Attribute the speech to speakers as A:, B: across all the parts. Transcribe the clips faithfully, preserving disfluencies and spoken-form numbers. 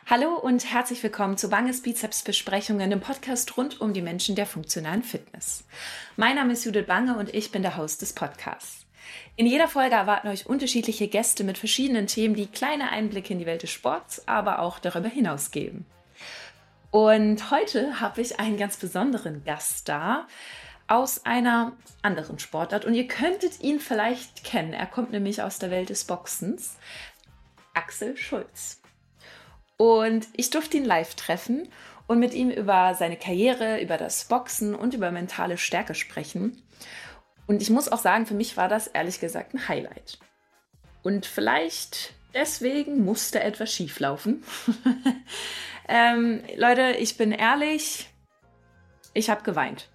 A: Hallo und herzlich willkommen zu Banges Bizeps Besprechungen, dem Podcast rund um die Menschen der funktionalen Fitness. Mein Name ist Judith Bange und ich bin der Host des Podcasts. In jeder Folge erwarten euch unterschiedliche Gäste mit verschiedenen Themen, die kleine Einblicke in die Welt des Sports, aber auch darüber hinaus geben. Und heute habe ich einen ganz besonderen Gast da aus einer anderen Sportart und ihr könntet ihn vielleicht kennen. Er kommt nämlich aus der Welt des Boxens. Axel Schulz. Und ich durfte ihn live treffen und mit ihm über seine Karriere, über das Boxen und über mentale Stärke sprechen. Und ich muss auch sagen, für mich war das ehrlich gesagt ein Highlight. Und vielleicht deswegen musste etwas schief laufen. ähm, Leute, ich bin ehrlich, ich habe geweint.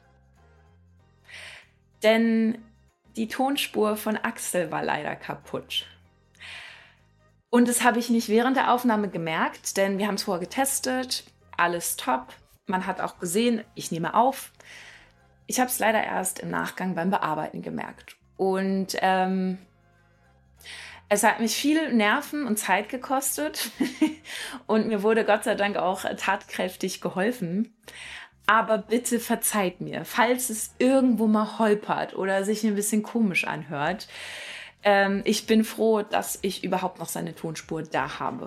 A: Denn die Tonspur von Axel war leider kaputt. Und das habe ich nicht während der Aufnahme gemerkt, denn wir haben es vorher getestet, alles top. Man hat auch gesehen, ich nehme auf. Ich habe es leider erst im Nachgang beim Bearbeiten gemerkt. Und ähm, es hat mich viel Nerven und Zeit gekostet und mir wurde Gott sei Dank auch tatkräftig geholfen. Aber bitte verzeiht mir, falls es irgendwo mal holpert oder sich ein bisschen komisch anhört. Ähm, ich bin froh, dass ich überhaupt noch seine Tonspur da habe.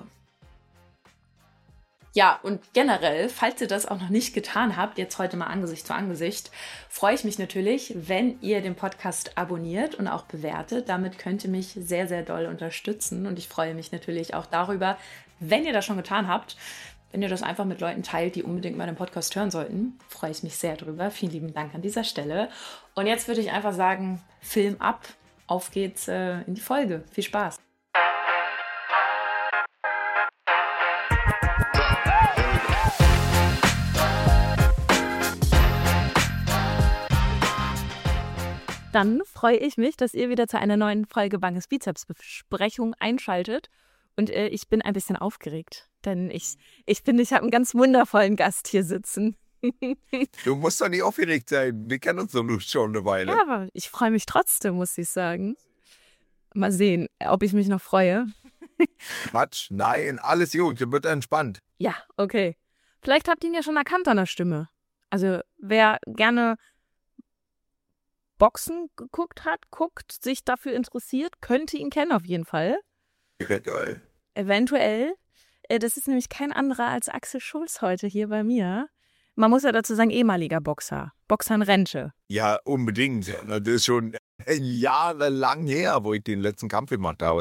A: Ja, und generell, falls ihr das auch noch nicht getan habt, jetzt heute mal Angesicht zu Angesicht, freue ich mich natürlich, wenn ihr den Podcast abonniert und auch bewertet. Damit könnt ihr mich sehr, sehr doll unterstützen. Und ich freue mich natürlich auch darüber, wenn ihr das schon getan habt, wenn ihr das einfach mit Leuten teilt, die unbedingt mal den Podcast hören sollten. Freue ich mich sehr drüber. Vielen lieben Dank an dieser Stelle. Und jetzt würde ich einfach sagen, Film ab. Auf geht's äh, in die Folge. Viel Spaß. Dann freue ich mich, dass ihr wieder zu einer neuen Folge Banges Bizeps Besprechung einschaltet. Und äh, ich bin ein bisschen aufgeregt, denn ich, ich finde, ich habe einen ganz wundervollen Gast hier sitzen.
B: Du musst doch nicht aufgeregt sein. Wir kennen uns doch schon eine Weile.
A: Ja, aber ich freue mich trotzdem, muss ich sagen. Mal sehen, ob ich mich noch freue.
B: Quatsch, nein, alles gut, wird entspannt.
A: Ja, okay. Vielleicht habt ihr ihn ja schon erkannt an der Stimme. Also wer gerne Boxen geguckt hat, guckt, sich dafür interessiert, könnte ihn kennen auf jeden Fall.
B: Eventuell.
A: Eventuell. Das ist nämlich kein anderer als Axel Schulz heute hier bei mir. Man muss ja dazu sagen, ehemaliger Boxer. Boxer in Rente.
B: Ja, unbedingt. Das ist schon jahrelang her, wo ich den letzten Kampf gemacht habe.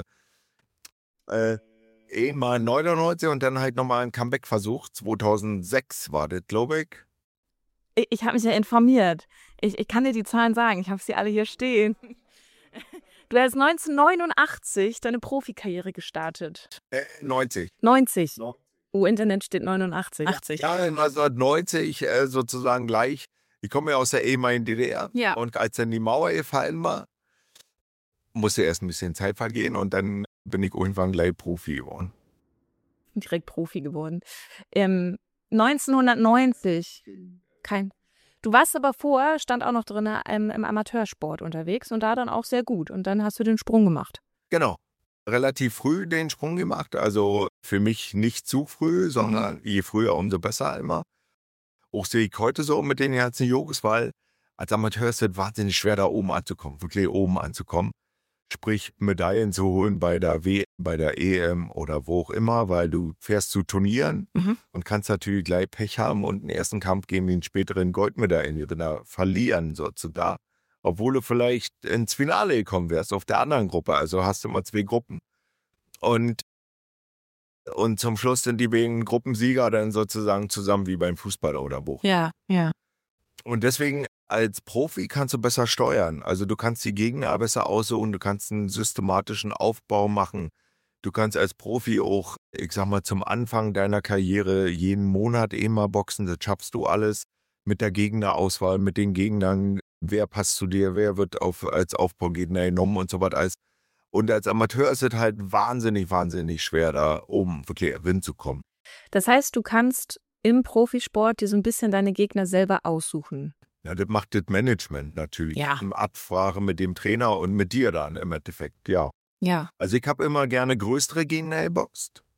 B: Äh, eben mal neunundneunzig und dann halt nochmal ein Comeback-Versuch. zweitausendsechs war das, glaube ich.
A: Ich, ich habe mich ja informiert. Ich, ich kann dir die Zahlen sagen. Ich habe sie alle hier stehen. Du hast neunzehnhundertneunundachtzig deine Profikarriere gestartet.
B: Äh, neunzig.
A: neunzig.
B: No.
A: Oh, Internet steht neunundachtzig. achtzig.
B: Ja, neunzehnhundertneunzig äh, sozusagen gleich. Ich komme ja aus der ehemaligen D D R.
A: Ja.
B: Und als dann die Mauer gefallen war, musste erst ein bisschen Zeit vergehen und dann bin ich irgendwann gleich Profi geworden.
A: Direkt Profi geworden. Ähm, neunzehnhundertneunzig. Kein. Du warst aber vorher, stand auch noch drin, im, im Amateursport unterwegs und da dann auch sehr gut. Und dann hast du den Sprung gemacht.
B: Genau. Relativ früh den Sprung gemacht. Also für mich nicht zu früh, sondern je früher, umso besser immer. Auch sehe ich heute so mit den ganzen Jogos, weil als Amateur ist es wahnsinnig schwer, da oben anzukommen, wirklich oben anzukommen. Sprich, Medaillen zu holen bei der W M, bei der E M oder wo auch immer, weil du fährst zu Turnieren
A: Mhm.
B: und kannst natürlich gleich Pech haben und einen ersten Kampf gegen den späteren Goldmedaillengewinner verlieren, sozusagen. Obwohl du vielleicht ins Finale gekommen wärst auf der anderen Gruppe. Also hast du immer zwei Gruppen. Und, und zum Schluss sind die beiden Gruppensieger dann sozusagen zusammen wie beim Fußball oder wo.
A: Ja, ja.
B: Und deswegen als Profi kannst du besser steuern. Also du kannst die Gegner besser aussuchen, du kannst einen systematischen Aufbau machen. Du kannst als Profi auch, ich sag mal, zum Anfang deiner Karriere jeden Monat eh mal boxen. Das schaffst du alles mit der Gegnerauswahl, mit den Gegnern. Wer passt zu dir, wer wird auf, als Aufbaugegner genommen und so was. Und als Amateur ist es halt wahnsinnig, wahnsinnig schwer, da oben wirklich hinzukommen.
A: Das heißt, du kannst im Profisport dir so ein bisschen deine Gegner selber aussuchen.
B: Ja, das macht das Management natürlich.
A: Ja.
B: In Absprache mit dem Trainer und mit dir dann im Endeffekt, ja.
A: Ja.
B: Also ich habe immer gerne größere Gegner geboxt.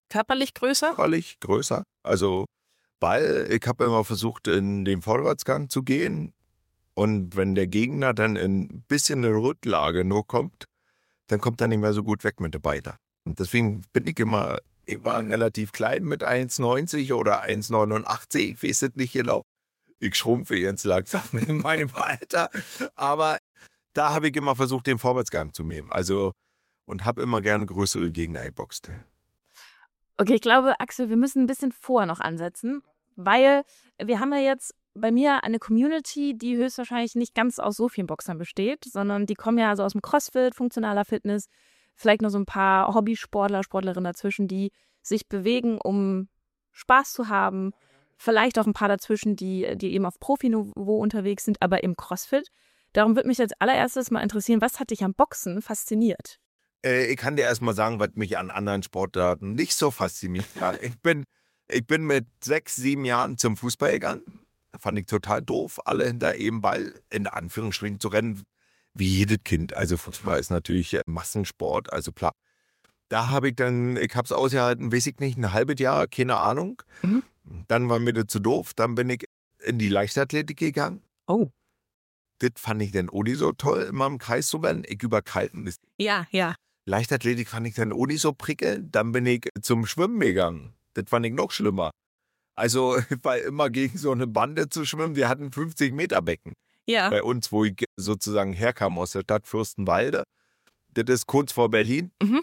A: Körperlich größer?
B: Körperlich größer. Also, weil ich habe immer versucht, in den Vorwärtsgang zu gehen. Und wenn der Gegner dann in ein bisschen eine Rücklage nur kommt, dann kommt er nicht mehr so gut weg mit der Beine. Und deswegen bin ich immer, ich war relativ klein mit eins neunzig oder eins neunundachtzig, ich weiß es nicht genau. Ich schrumpfe jetzt langsam in meinem Alter. Aber da habe ich immer versucht, den Vorwärtsgang zu nehmen. Also, und habe immer gerne größere Gegner geboxt.
A: Okay, ich glaube, Axel, wir müssen ein bisschen vorher noch ansetzen, weil wir haben ja jetzt bei mir eine Community, die höchstwahrscheinlich nicht ganz aus so vielen Boxern besteht, sondern die kommen ja also aus dem CrossFit, funktionaler Fitness, vielleicht noch so ein paar Hobbysportler, Sportlerinnen dazwischen, die sich bewegen, um Spaß zu haben. Vielleicht auch ein paar dazwischen, die, die eben auf Profiniveau unterwegs sind, aber im CrossFit. Darum würde mich als allererstes mal interessieren, was hat dich am Boxen fasziniert?
B: Äh, ich kann dir erst mal sagen, was mich an anderen Sportarten nicht so fasziniert hat. Ich bin, ich bin mit sechs, sieben Jahren zum Fußball gegangen. Fand ich total doof, alle hinter eben Ball in Anführungsstrichen zu rennen, wie jedes Kind. Also Fußball ist natürlich Massensport, also klar. Da habe ich dann, ich habe es ausgehalten, weiß ich nicht, ein halbes Jahr, keine Ahnung.
A: Mhm.
B: Dann war mir das zu doof. Dann bin ich in die Leichtathletik gegangen.
A: Oh.
B: Das fand ich dann auch nicht so toll, immer im Kreis zu rennen. Ich überkalten.
A: Ja, ja.
B: Leichtathletik fand ich dann auch nicht so prickelnd. Dann bin ich zum Schwimmen gegangen. Das fand ich noch schlimmer. Also, weil immer gegen so eine Bande zu schwimmen, wir hatten fünfzig Meter Becken.
A: Ja.
B: Bei uns, wo ich sozusagen herkam aus der Stadt Fürstenwalde. Das ist kurz vor Berlin.
A: Mhm.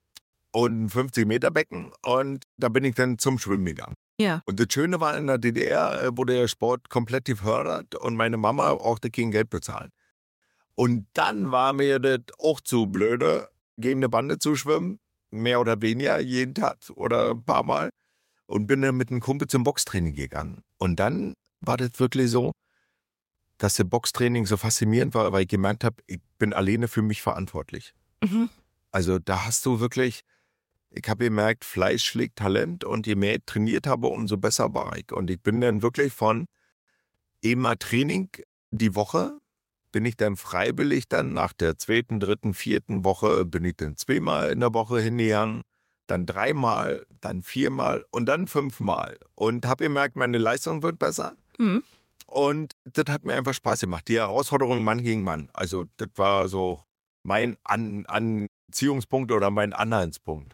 B: Und ein fünfzig Meter Becken. Und da bin ich dann zum Schwimmen gegangen.
A: Ja.
B: Und das Schöne war, in der D D R wurde der Sport komplett gefördert und meine Mama brauchte kein Geld bezahlen. Und dann war mir das auch zu blöde, gegen eine Bande zu schwimmen, mehr oder weniger jeden Tag oder ein paar Mal. Und bin dann mit einem Kumpel zum Boxtraining gegangen. Und dann war das wirklich so, dass das Boxtraining so faszinierend war, weil ich gemerkt habe, ich bin alleine für mich verantwortlich.
A: Mhm.
B: Also da hast du wirklich, ich habe gemerkt, Fleisch schlägt Talent und je mehr ich trainiert habe, umso besser war ich. Und ich bin dann wirklich von immer Training die Woche, bin ich dann freiwillig dann nach der zweiten, dritten, vierten Woche, bin ich dann zweimal in der Woche hingegangen, dann dreimal, dann viermal und dann fünfmal. Und habe gemerkt, meine Leistung wird besser.
A: Mhm.
B: Und das hat mir einfach Spaß gemacht. Die Herausforderung Mann gegen Mann. Also das war so mein An Anziehungspunkt oder mein Anhaltspunkt.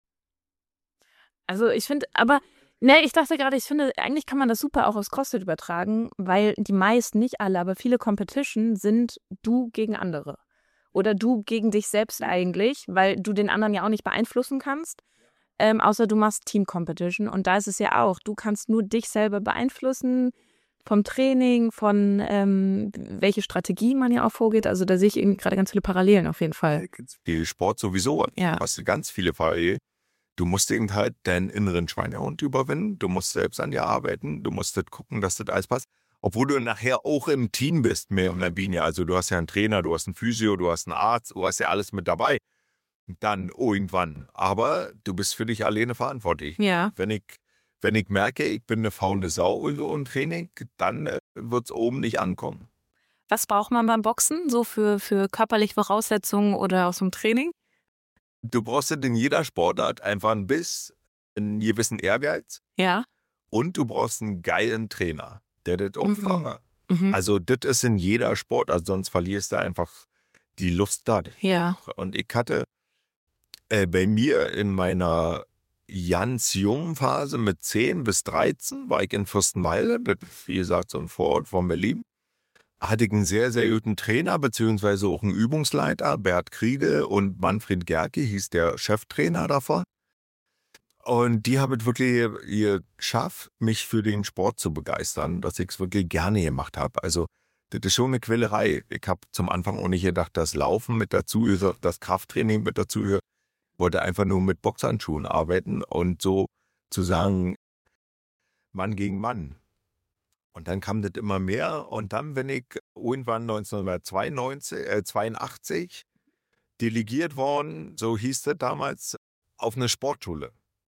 A: Also ich finde, aber, ne, ich dachte gerade, ich finde, eigentlich kann man das super auch aufs CrossFit übertragen, weil die meisten, nicht alle, aber viele Competition sind du gegen andere. Oder du gegen dich selbst eigentlich, weil du den anderen ja auch nicht beeinflussen kannst, ähm, außer du machst Team-Competition. Und da ist es ja auch, du kannst nur dich selber beeinflussen, vom Training, von ähm, welche Strategie man ja auch vorgeht. Also da sehe ich eben gerade ganz viele Parallelen auf jeden Fall.
B: Die Sport sowieso,
A: Ja.
B: du hast ganz viele Parallelen. Du musst eben halt deinen inneren Schweinehund überwinden, du musst selbst an dir arbeiten, du musst das gucken, dass das alles passt. Obwohl du nachher auch im Team bist, mehr oder weniger. Also du hast ja einen Trainer, du hast einen Physio, du hast einen Arzt, du hast ja alles mit dabei. Dann irgendwann. Aber du bist für dich alleine verantwortlich.
A: Ja.
B: Wenn ich, wenn ich merke, ich bin eine faule Sau im Training, dann äh, wird es oben nicht ankommen.
A: Was braucht man beim Boxen so für, für körperliche Voraussetzungen oder aus dem Training?
B: Du brauchst in jeder Sportart einfach einen Biss, einen gewissen Ehrgeiz.
A: Ja.
B: Und du brauchst einen geilen Trainer, der das auch
A: Mhm.
B: fördert.
A: Mhm.
B: Also das ist in jeder Sportart, sonst verlierst du einfach die Lust da.
A: Ja.
B: Und ich hatte äh, bei mir in meiner ganz jungen Phase mit zehn bis dreizehn war ich in Fürstenwalde, das ist, wie gesagt, so ein Vorort von Berlin. Hatte ich einen sehr, sehr guten Trainer, beziehungsweise auch einen Übungsleiter, Bert Kriegel und Manfred Gerke hieß der Cheftrainer davon. Und die haben wirklich ihr geschafft, mich für den Sport zu begeistern, dass ich es wirklich gerne gemacht habe. Also das ist schon eine Quälerei. Ich habe zum Anfang auch nicht gedacht, dass Laufen mit dazu gehört, das Krafttraining mit dazu gehört. Ich wollte einfach nur mit Boxhandschuhen arbeiten und so zu sagen, Mann gegen Mann. Und dann kam das immer mehr und dann bin ich irgendwann neunzehnhundertzweiundneunzig delegiert worden, so hieß das damals, auf eine Sportschule.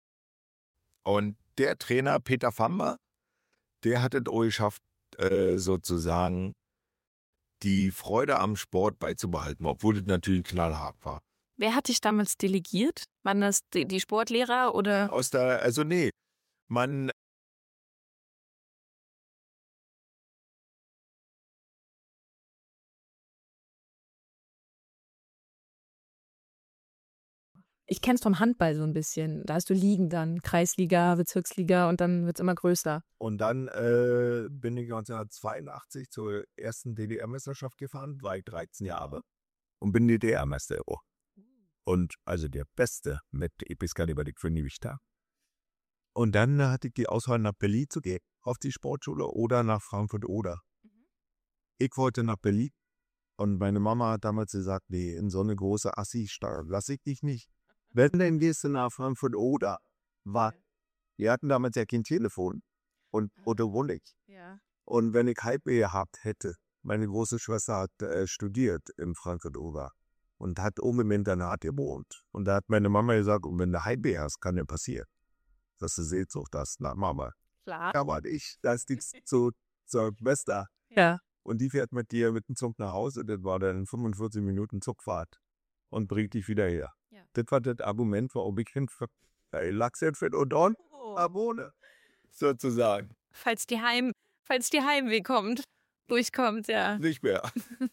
B: Und der Trainer Peter Famber, der hat es auch geschafft, äh, sozusagen die Freude am Sport beizubehalten, obwohl es natürlich knallhart war.
A: Wer hat dich damals delegiert? Waren das die, die Sportlehrer oder?
B: Aus der, also nee, man
A: Ich kenne es vom Handball so ein bisschen. Da hast du Ligen dann, Kreisliga, Bezirksliga und dann wird es immer größer.
B: Und dann äh, bin ich neunzehnhundertzweiundachtzig zur ersten D D R-Meisterschaft gefahren, war ich dreizehn Jahre und bin D D R-Meister. Und also der Beste mit Episkaliber die Gewichter. Und dann hatte ich die Auswahl, nach Berlin zu gehen, auf die Sportschule oder nach Frankfurt-Oder. Mhm. Ich wollte nach Berlin und meine Mama hat damals gesagt, nee, in so eine große Assi-Stadt lasse ich dich nicht. Wenn denn gehst du nach Frankfurt-Oder? War, wir hatten damals ja kein Telefon und oder wohne ich.
A: Ja.
B: Und wenn ich Heimweh gehabt hätte, meine große Schwester hat äh, studiert in Frankfurt-Oder und hat oben im Internat gewohnt. Und da hat meine Mama gesagt, und wenn du Heimweh hast, kann ja passieren, dass du Sehnsucht hast nach Mama.
A: Klar.
B: Da war ich, da ist die zu, zur Schwester.
A: Ja.
B: Und die fährt mit dir mit dem Zug nach Hause. Das war dann fünfundvierzig Minuten Zugfahrt und bringt dich wieder her. Ja. Das war das Argument, warum ich hin für Lachset für Odon wohne, sozusagen.
A: Falls die Heim, falls die Heimweh kommt, durchkommt, ja.
B: Nicht mehr.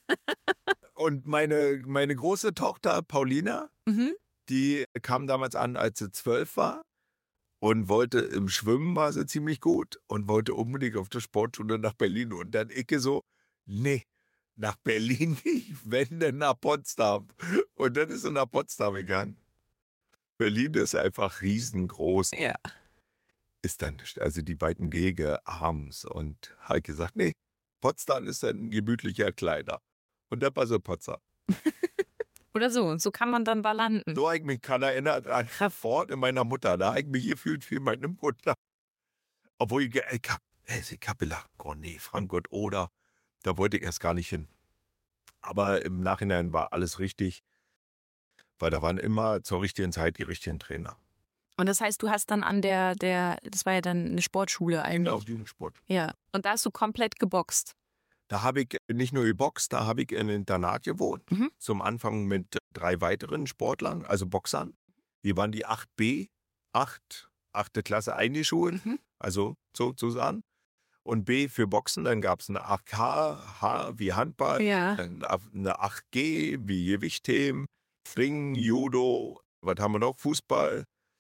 B: Und meine, meine große Tochter Paulina, mhm. die kam damals an, als sie zwölf war und wollte im Schwimmen, war sie ziemlich gut und wollte unbedingt auf der Sportschule nach Berlin. Und dann ich so, nee, nach Berlin nicht, wenn denn nach Potsdam. Und dann ist sie nach Potsdam gegangen. Berlin ist einfach riesengroß.
A: Ja.
B: Ist dann, also die beiden Wege abends. Und habe gesagt, nee, Potsdam ist ein gemütlicher kleiner. Und das war so Potsdam.
A: Oder so, so kann man dann da landen.
B: So habe ich mich kann erinnert an Fort in meiner Mutter. Da habe ich mich gefühlt wie meine Mutter. Obwohl ich, ich habe ich hab gedacht, oh nee, Frankfurt oder, da wollte ich erst gar nicht hin. Aber im Nachhinein war alles richtig, weil da waren immer zur richtigen Zeit die richtigen Trainer.
A: Und das heißt, du hast dann an der, der das war ja dann eine Sportschule eigentlich.
B: Ja, auf Jugendsport.
A: Ja, und da hast du komplett geboxt.
B: Da habe ich nicht nur geboxt, da habe ich in einem Internat gewohnt. Mhm. Zum Anfang mit drei weiteren Sportlern, also Boxern. Wir waren die acht B, acht, achte Klasse eingeschult, mhm. also sozusagen. Und B für Boxen, dann gab es eine acht H, H wie Handball,
A: ja.
B: eine acht G wie Gewichtheben, Ring, Judo, was haben wir noch, Fußball,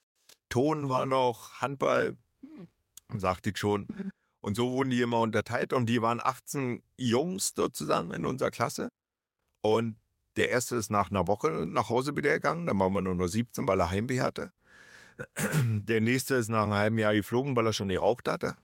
B: Ton war noch, Handball, sagte ich schon. Mhm. Und so wurden die immer unterteilt und die waren achtzehn Jungs sozusagen in unserer Klasse. Und der erste ist nach einer Woche nach Hause wieder gegangen, dann waren wir nur noch siebzehn, weil er Heimweh hatte. Der nächste ist nach einem halben Jahr geflogen, weil er schon geraucht hatte.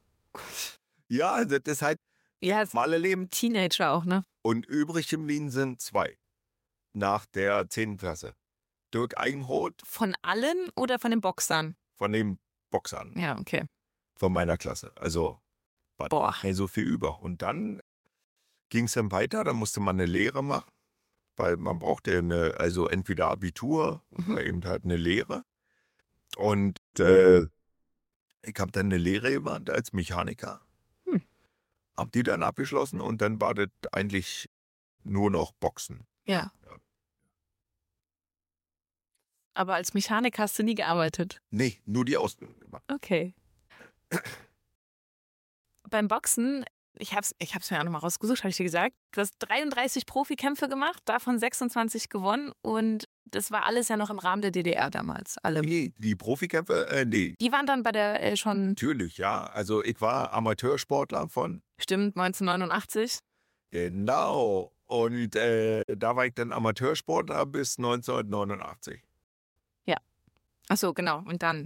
B: Ja, das ist halt
A: ja,
B: normale Leben.
A: Teenager auch, ne?
B: Und übrig geblieben sind zwei nach der zehnten Klasse. Dirk Eigenroth.
A: Von allen oder von den Boxern?
B: Von den Boxern.
A: Ja, okay.
B: Von meiner Klasse. Also war
A: Boah.
B: nicht so viel über. Und dann ging es dann weiter, dann musste man eine Lehre machen, weil man brauchte eine, also entweder Abitur mhm. oder eben halt eine Lehre. Und äh, ich habe dann eine Lehre gemacht als Mechaniker. Hm. Hab die dann abgeschlossen und dann war das eigentlich nur noch Boxen.
A: Ja. ja. Aber als Mechaniker hast du nie gearbeitet?
B: Nee, nur die Ausbildung gemacht.
A: Okay. Beim Boxen, ich habe es ich hab's mir auch nochmal rausgesucht, habe ich dir gesagt, du hast dreiunddreißig Profikämpfe gemacht, davon sechsundzwanzig gewonnen und das war alles ja noch im Rahmen der D D R damals. Alle.
B: Nee, die Profikämpfe, äh, nee.
A: Die waren dann bei der äh, schon...
B: Natürlich, ja. Also ich war Amateursportler von...
A: Stimmt, neunzehnhundertneunundachtzig.
B: Genau. Und äh, da war ich dann Amateursportler bis neunzehnhundertneunundachtzig.
A: Ja. Ach so, genau. Und dann...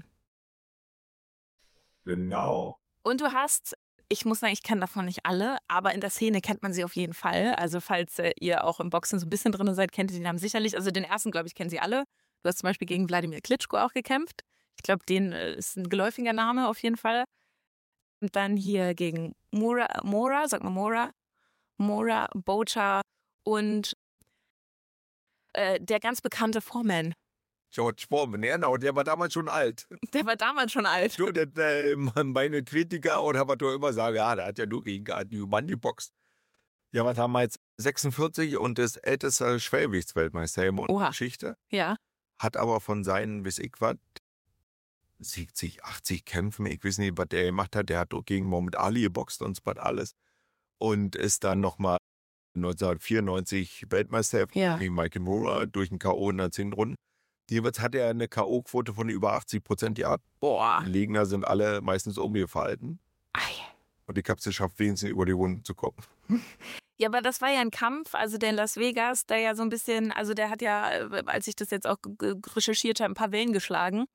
B: Genau.
A: Und du hast... Ich muss sagen, ich kenne davon nicht alle, aber in der Szene kennt man sie auf jeden Fall. Also falls äh, ihr auch im Boxen so ein bisschen drin seid, kennt ihr den Namen sicherlich. Also den ersten, glaube ich, kennen sie alle. Du hast zum Beispiel gegen Wladimir Klitschko auch gekämpft. Ich glaube, den äh, ist ein geläufiger Name auf jeden Fall. Und dann hier gegen Mora, Mora, sag mal Mora, Mora, Bocha und äh, der ganz bekannte Foreman.
B: George Foreman, genau, der war damals schon alt.
A: Der war damals schon alt.
B: Du, der, der, meine Kritiker oder was du immer sagen, ja, der hat ja nur gegen einen Mann geboxt. Ja, was haben wir jetzt? sechsundvierzig und ist ältester Schwergewichtsweltmeister in der Geschichte.
A: Ja.
B: Hat aber von seinen, weiß ich was, siebzig, achtzig Kämpfen, ich weiß nicht, was der gemacht hat. Der hat gegen Muhammad Ali geboxt und so was alles. Und ist dann nochmal neunzehnhundertvierundneunzig Weltmeister
A: Ja.
B: gegen Mike Moore durch einen K O in der zehnten Runde. Jeweils hat er eine K O-Quote von über achtzig Prozent gehabt.
A: Boah.
B: Die Gegner sind alle meistens umgefallen.
A: Ei.
B: Und ich habe es geschafft, wenigstens über die Runden zu kommen.
A: Ja, aber das war ja ein Kampf, also der in Las Vegas, der ja so ein bisschen, also der hat ja, als ich das jetzt auch recherchiert habe, ein paar Wellen geschlagen,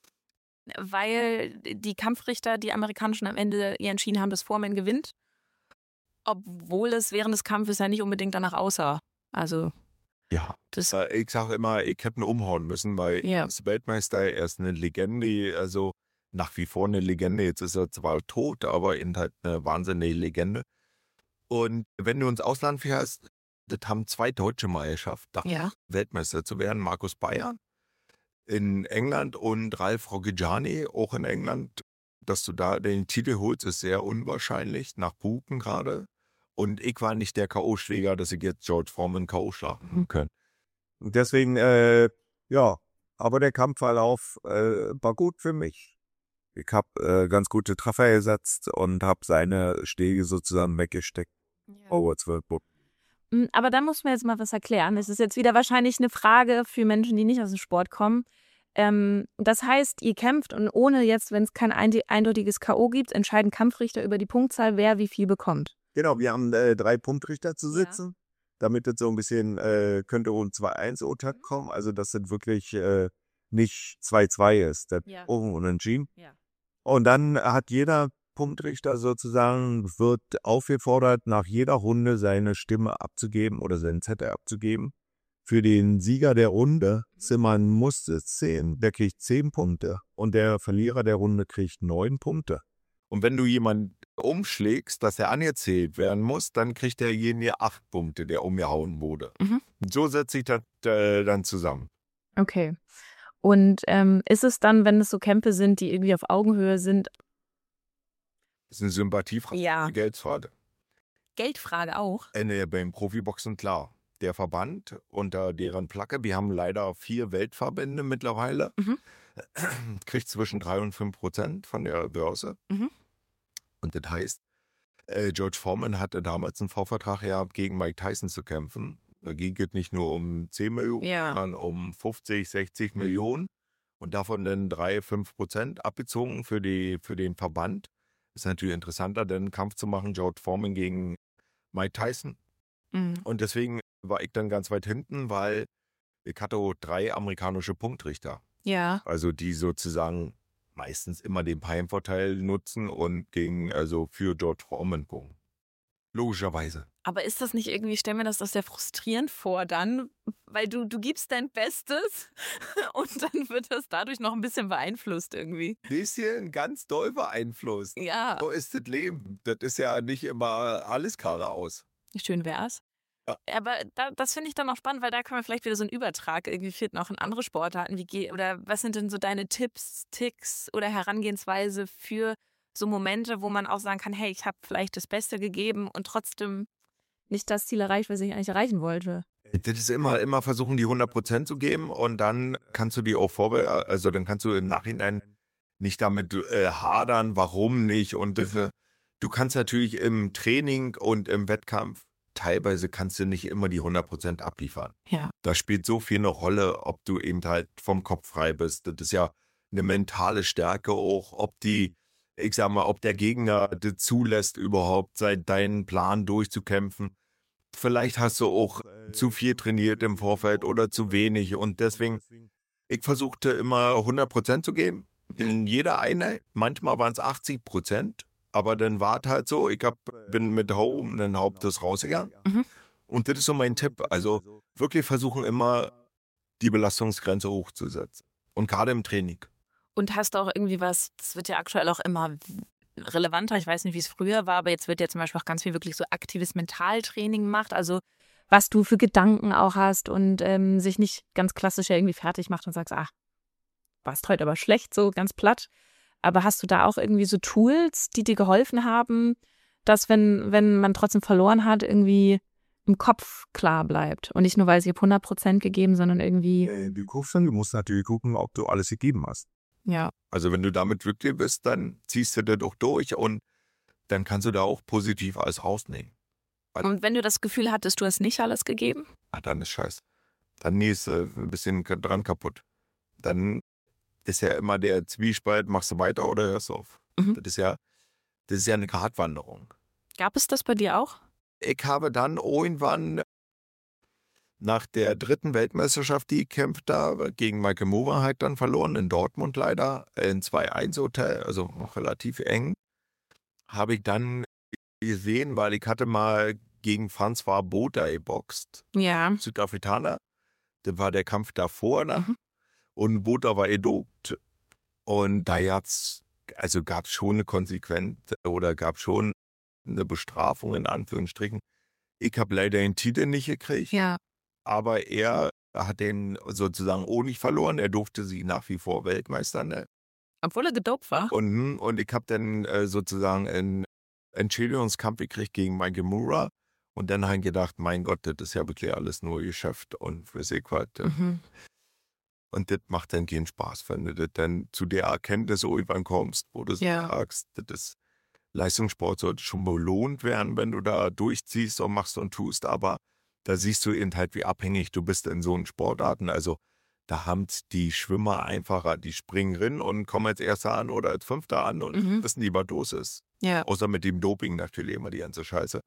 A: weil die Kampfrichter, die amerikanischen, am Ende ja entschieden haben, dass Foreman gewinnt, obwohl es während des Kampfes ja nicht unbedingt danach aussah. Also
B: Ja,
A: das,
B: ich sage immer, ich hätte ihn umhauen müssen, weil
A: Ja.
B: er ist Weltmeister, er ist eine Legende, also nach wie vor eine Legende. Jetzt ist er zwar tot, aber eben halt eine wahnsinnige Legende. Und wenn du ins Ausland fährst, das haben zwei Deutsche mal geschafft, da
A: Ja.
B: Weltmeister zu werden. Markus Bayer in England und Ralf Roggiani auch in England. Dass du da den Titel holst, ist sehr unwahrscheinlich, nach Buchen gerade. Und ich war nicht der K O-Schläger, dass ich jetzt George Foreman K O schlagen können.
C: Und deswegen, äh, ja, aber der Kampfverlauf äh, war gut für mich. Ich habe äh, ganz gute Treffer gesetzt und habe seine Schläge sozusagen weggesteckt. Over zwölf Punkte.
A: Aber da muss man jetzt mal was erklären. Es ist jetzt wieder wahrscheinlich eine Frage für Menschen, die nicht aus dem Sport kommen. Ähm, das heißt, ihr kämpft und ohne jetzt, wenn es kein eindeutiges K O gibt, entscheiden Kampfrichter über die Punktzahl, wer wie viel bekommt.
C: Genau, wir haben äh, drei Punktrichter zu sitzen, ja. Damit es so ein bisschen, äh, könnte um zwei eins Urteil kommen, also dass es wirklich äh, nicht zwei zwei ist, das
A: Ja.
C: Ohren unentschieden.
A: Ja.
C: Und dann hat jeder Punktrichter sozusagen, wird aufgefordert, nach jeder Runde seine Stimme abzugeben oder seinen Zettel abzugeben. Für den Sieger der Runde, Zimmern musste zehn, der kriegt zehn Punkte und der Verlierer der Runde kriegt neun Punkte.
B: Und wenn du jemanden umschlägst, dass er angezählt werden muss, dann kriegt derjenige acht Punkte, der umgehauen wurde.
A: Mhm.
B: So setzt sich das äh, dann zusammen.
A: Okay. Und ähm, ist es dann, wenn es so Kämpfe sind, die irgendwie auf Augenhöhe sind?
B: Das ist eine Sympathiefrage,
A: Ja.
B: eine Geldfrage.
A: Geldfrage auch?
B: Äh, beim Profiboxen klar. Der Verband unter deren Flagge, wir haben leider vier Weltverbände mittlerweile,
A: Mhm.
B: kriegt zwischen drei und fünf Prozent von der Börse.
A: Mhm.
B: Und das heißt, äh, George Foreman hatte damals einen Vorvertrag gehabt, gegen Mike Tyson zu kämpfen. Da ging es nicht nur um zehn Millionen,
A: Ja.
B: sondern um fünfzig, sechzig Millionen. Und davon dann drei, fünf Prozent abgezogen für, die, für den Verband. Ist natürlich interessanter, denn einen Kampf zu machen, George Foreman gegen Mike Tyson.
A: Mhm.
B: Und deswegen war ich dann ganz weit hinten, weil ich hatte drei amerikanische Punktrichter.
A: Ja.
B: Also die sozusagen meistens immer den Heimvorteil nutzen und gegen, also für George Foreman punkten. Logischerweise.
A: Aber ist das nicht irgendwie, ich stelle mir das doch sehr frustrierend vor dann, weil du, du gibst dein Bestes und dann wird das dadurch noch ein bisschen beeinflusst irgendwie.
B: Bisschen ganz doll beeinflusst.
A: Ja.
B: So ist das Leben. Das ist ja nicht immer alles geradeaus.
A: Schön wär's.
B: Ja.
A: Aber da, das finde ich dann auch spannend, weil da können wir vielleicht wieder so einen Übertrag irgendwie finden, auch in andere Sportarten. Wie geht, oder was sind denn so deine Tipps, Ticks oder Herangehensweise für so Momente, wo man auch sagen kann, hey, ich habe vielleicht das Beste gegeben und trotzdem nicht das Ziel erreicht, was ich eigentlich erreichen wollte.
B: Das ist immer, immer versuchen, die hundert Prozent zu geben und dann kannst du die auch vorbereiten, also dann kannst du im Nachhinein nicht damit äh, hadern, warum nicht und äh, du kannst natürlich im Training und im Wettkampf, teilweise kannst du nicht immer die hundert Prozent abliefern.
A: Ja.
B: Da spielt so viel eine Rolle, ob du eben halt vom Kopf frei bist. Das ist ja eine mentale Stärke auch, ob die, ich sag mal, ob der Gegner das zulässt überhaupt, seit deinen Plan durchzukämpfen. Vielleicht hast du auch zu viel trainiert im Vorfeld oder zu wenig und deswegen, ich versuchte immer hundert Prozent zu geben, in jeder Einheit, manchmal waren es achtzig Prozent, aber dann war es halt so, ich hab, bin mit Home den Hauptes rausgegangen
A: Mhm.
B: und das ist so mein Tipp, also wirklich versuchen immer die Belastungsgrenze hochzusetzen und gerade im Training.
A: Und hast du auch irgendwie was, das wird ja aktuell auch immer relevanter, ich weiß nicht, wie es früher war, aber jetzt wird ja zum Beispiel auch ganz viel wirklich so aktives Mentaltraining gemacht, also was du für Gedanken auch hast und ähm, sich nicht ganz klassisch ja irgendwie fertig macht und sagst, ach, warst heute aber schlecht, so ganz platt. Aber hast du da auch irgendwie so Tools, die dir geholfen haben, dass wenn, wenn man trotzdem verloren hat, irgendwie im Kopf klar bleibt. Und nicht nur, weil sie habe hundert Prozent gegeben, sondern irgendwie,
C: Äh, Du guckst dann, du musst natürlich gucken, ob du alles gegeben hast.
A: ja.
B: Also wenn du damit glücklich bist, dann ziehst du das doch durch und dann kannst du da auch positiv alles rausnehmen.
A: Und wenn du das Gefühl hattest, du hast nicht alles gegeben?
B: Ah, dann ist scheiße. Dann ist äh, ein bisschen dran kaputt. Dann ist ja immer der Zwiespalt, machst du weiter oder hörst du auf?
A: Mhm.
B: Das ist ja, das ist ja eine Gratwanderung.
A: Gab es das bei dir auch?
B: Ich habe dann irgendwann nach der dritten Weltmeisterschaft, die ich kämpft habe, gegen Michael Moore halt dann verloren, in Dortmund leider, in zwei eins Hotel, also noch relativ eng, habe ich dann gesehen, weil ich hatte mal gegen François Botha geboxt,
A: Ja.
B: Südafrikaner. Das war der Kampf davor, ne?
A: Mhm.
B: Und Botha war gedopt. Und da gab's, also gab es schon eine Konsequenz oder gab schon eine Bestrafung in Anführungsstrichen. Ich habe leider den Titel nicht gekriegt,
A: Ja.
B: aber er hat den sozusagen auch nicht verloren. Er durfte sich nach wie vor Weltmeister nennen.
A: Obwohl er gedopt war?
B: Und, und ich habe dann äh, sozusagen einen Entschädigungskampf gekriegt gegen Michael Moore. Und dann habe ich gedacht, mein Gott, das ist ja wirklich alles nur Geschäft und für sich was.
A: Mhm.
B: Und das macht dann keinen Spaß, wenn du das dann zu der Erkenntnis irgendwann kommst, wo du
A: Ja.
B: sagst, das ist, Leistungssport sollte schon belohnt werden, wenn du da durchziehst und machst und tust. Aber da siehst du eben halt, wie abhängig du bist in so einen Sportarten. Also da haben die Schwimmer einfacher, die springen rein und kommen als Erster an oder als Fünfter an und
A: Mhm.
B: wissen nie, was los ist.
A: Ja.
B: Außer mit dem Doping natürlich immer die ganze Scheiße.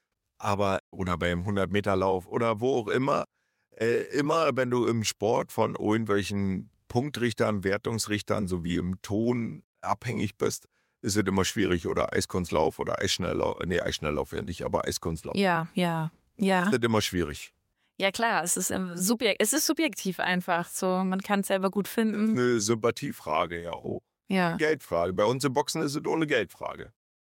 B: Aber, oder beim hundert-Meter-Lauf oder wo auch immer, äh, immer wenn du im Sport von irgendwelchen Punktrichtern, Wertungsrichtern sowie im Ton abhängig bist, ist es immer schwierig. Oder Eiskunstlauf oder Eisschnelllauf, nee, Eisschnelllauf ja nicht, aber Eiskunstlauf.
A: Ja, ja, ja.
B: Ist das immer schwierig.
A: Ja klar, es ist, ähm, subjek es ist subjektiv einfach. So, man kann es selber gut finden.
B: Eine Sympathiefrage ja auch.
A: Ja.
B: Geldfrage. Bei uns im Boxen ist es ohne Geldfrage.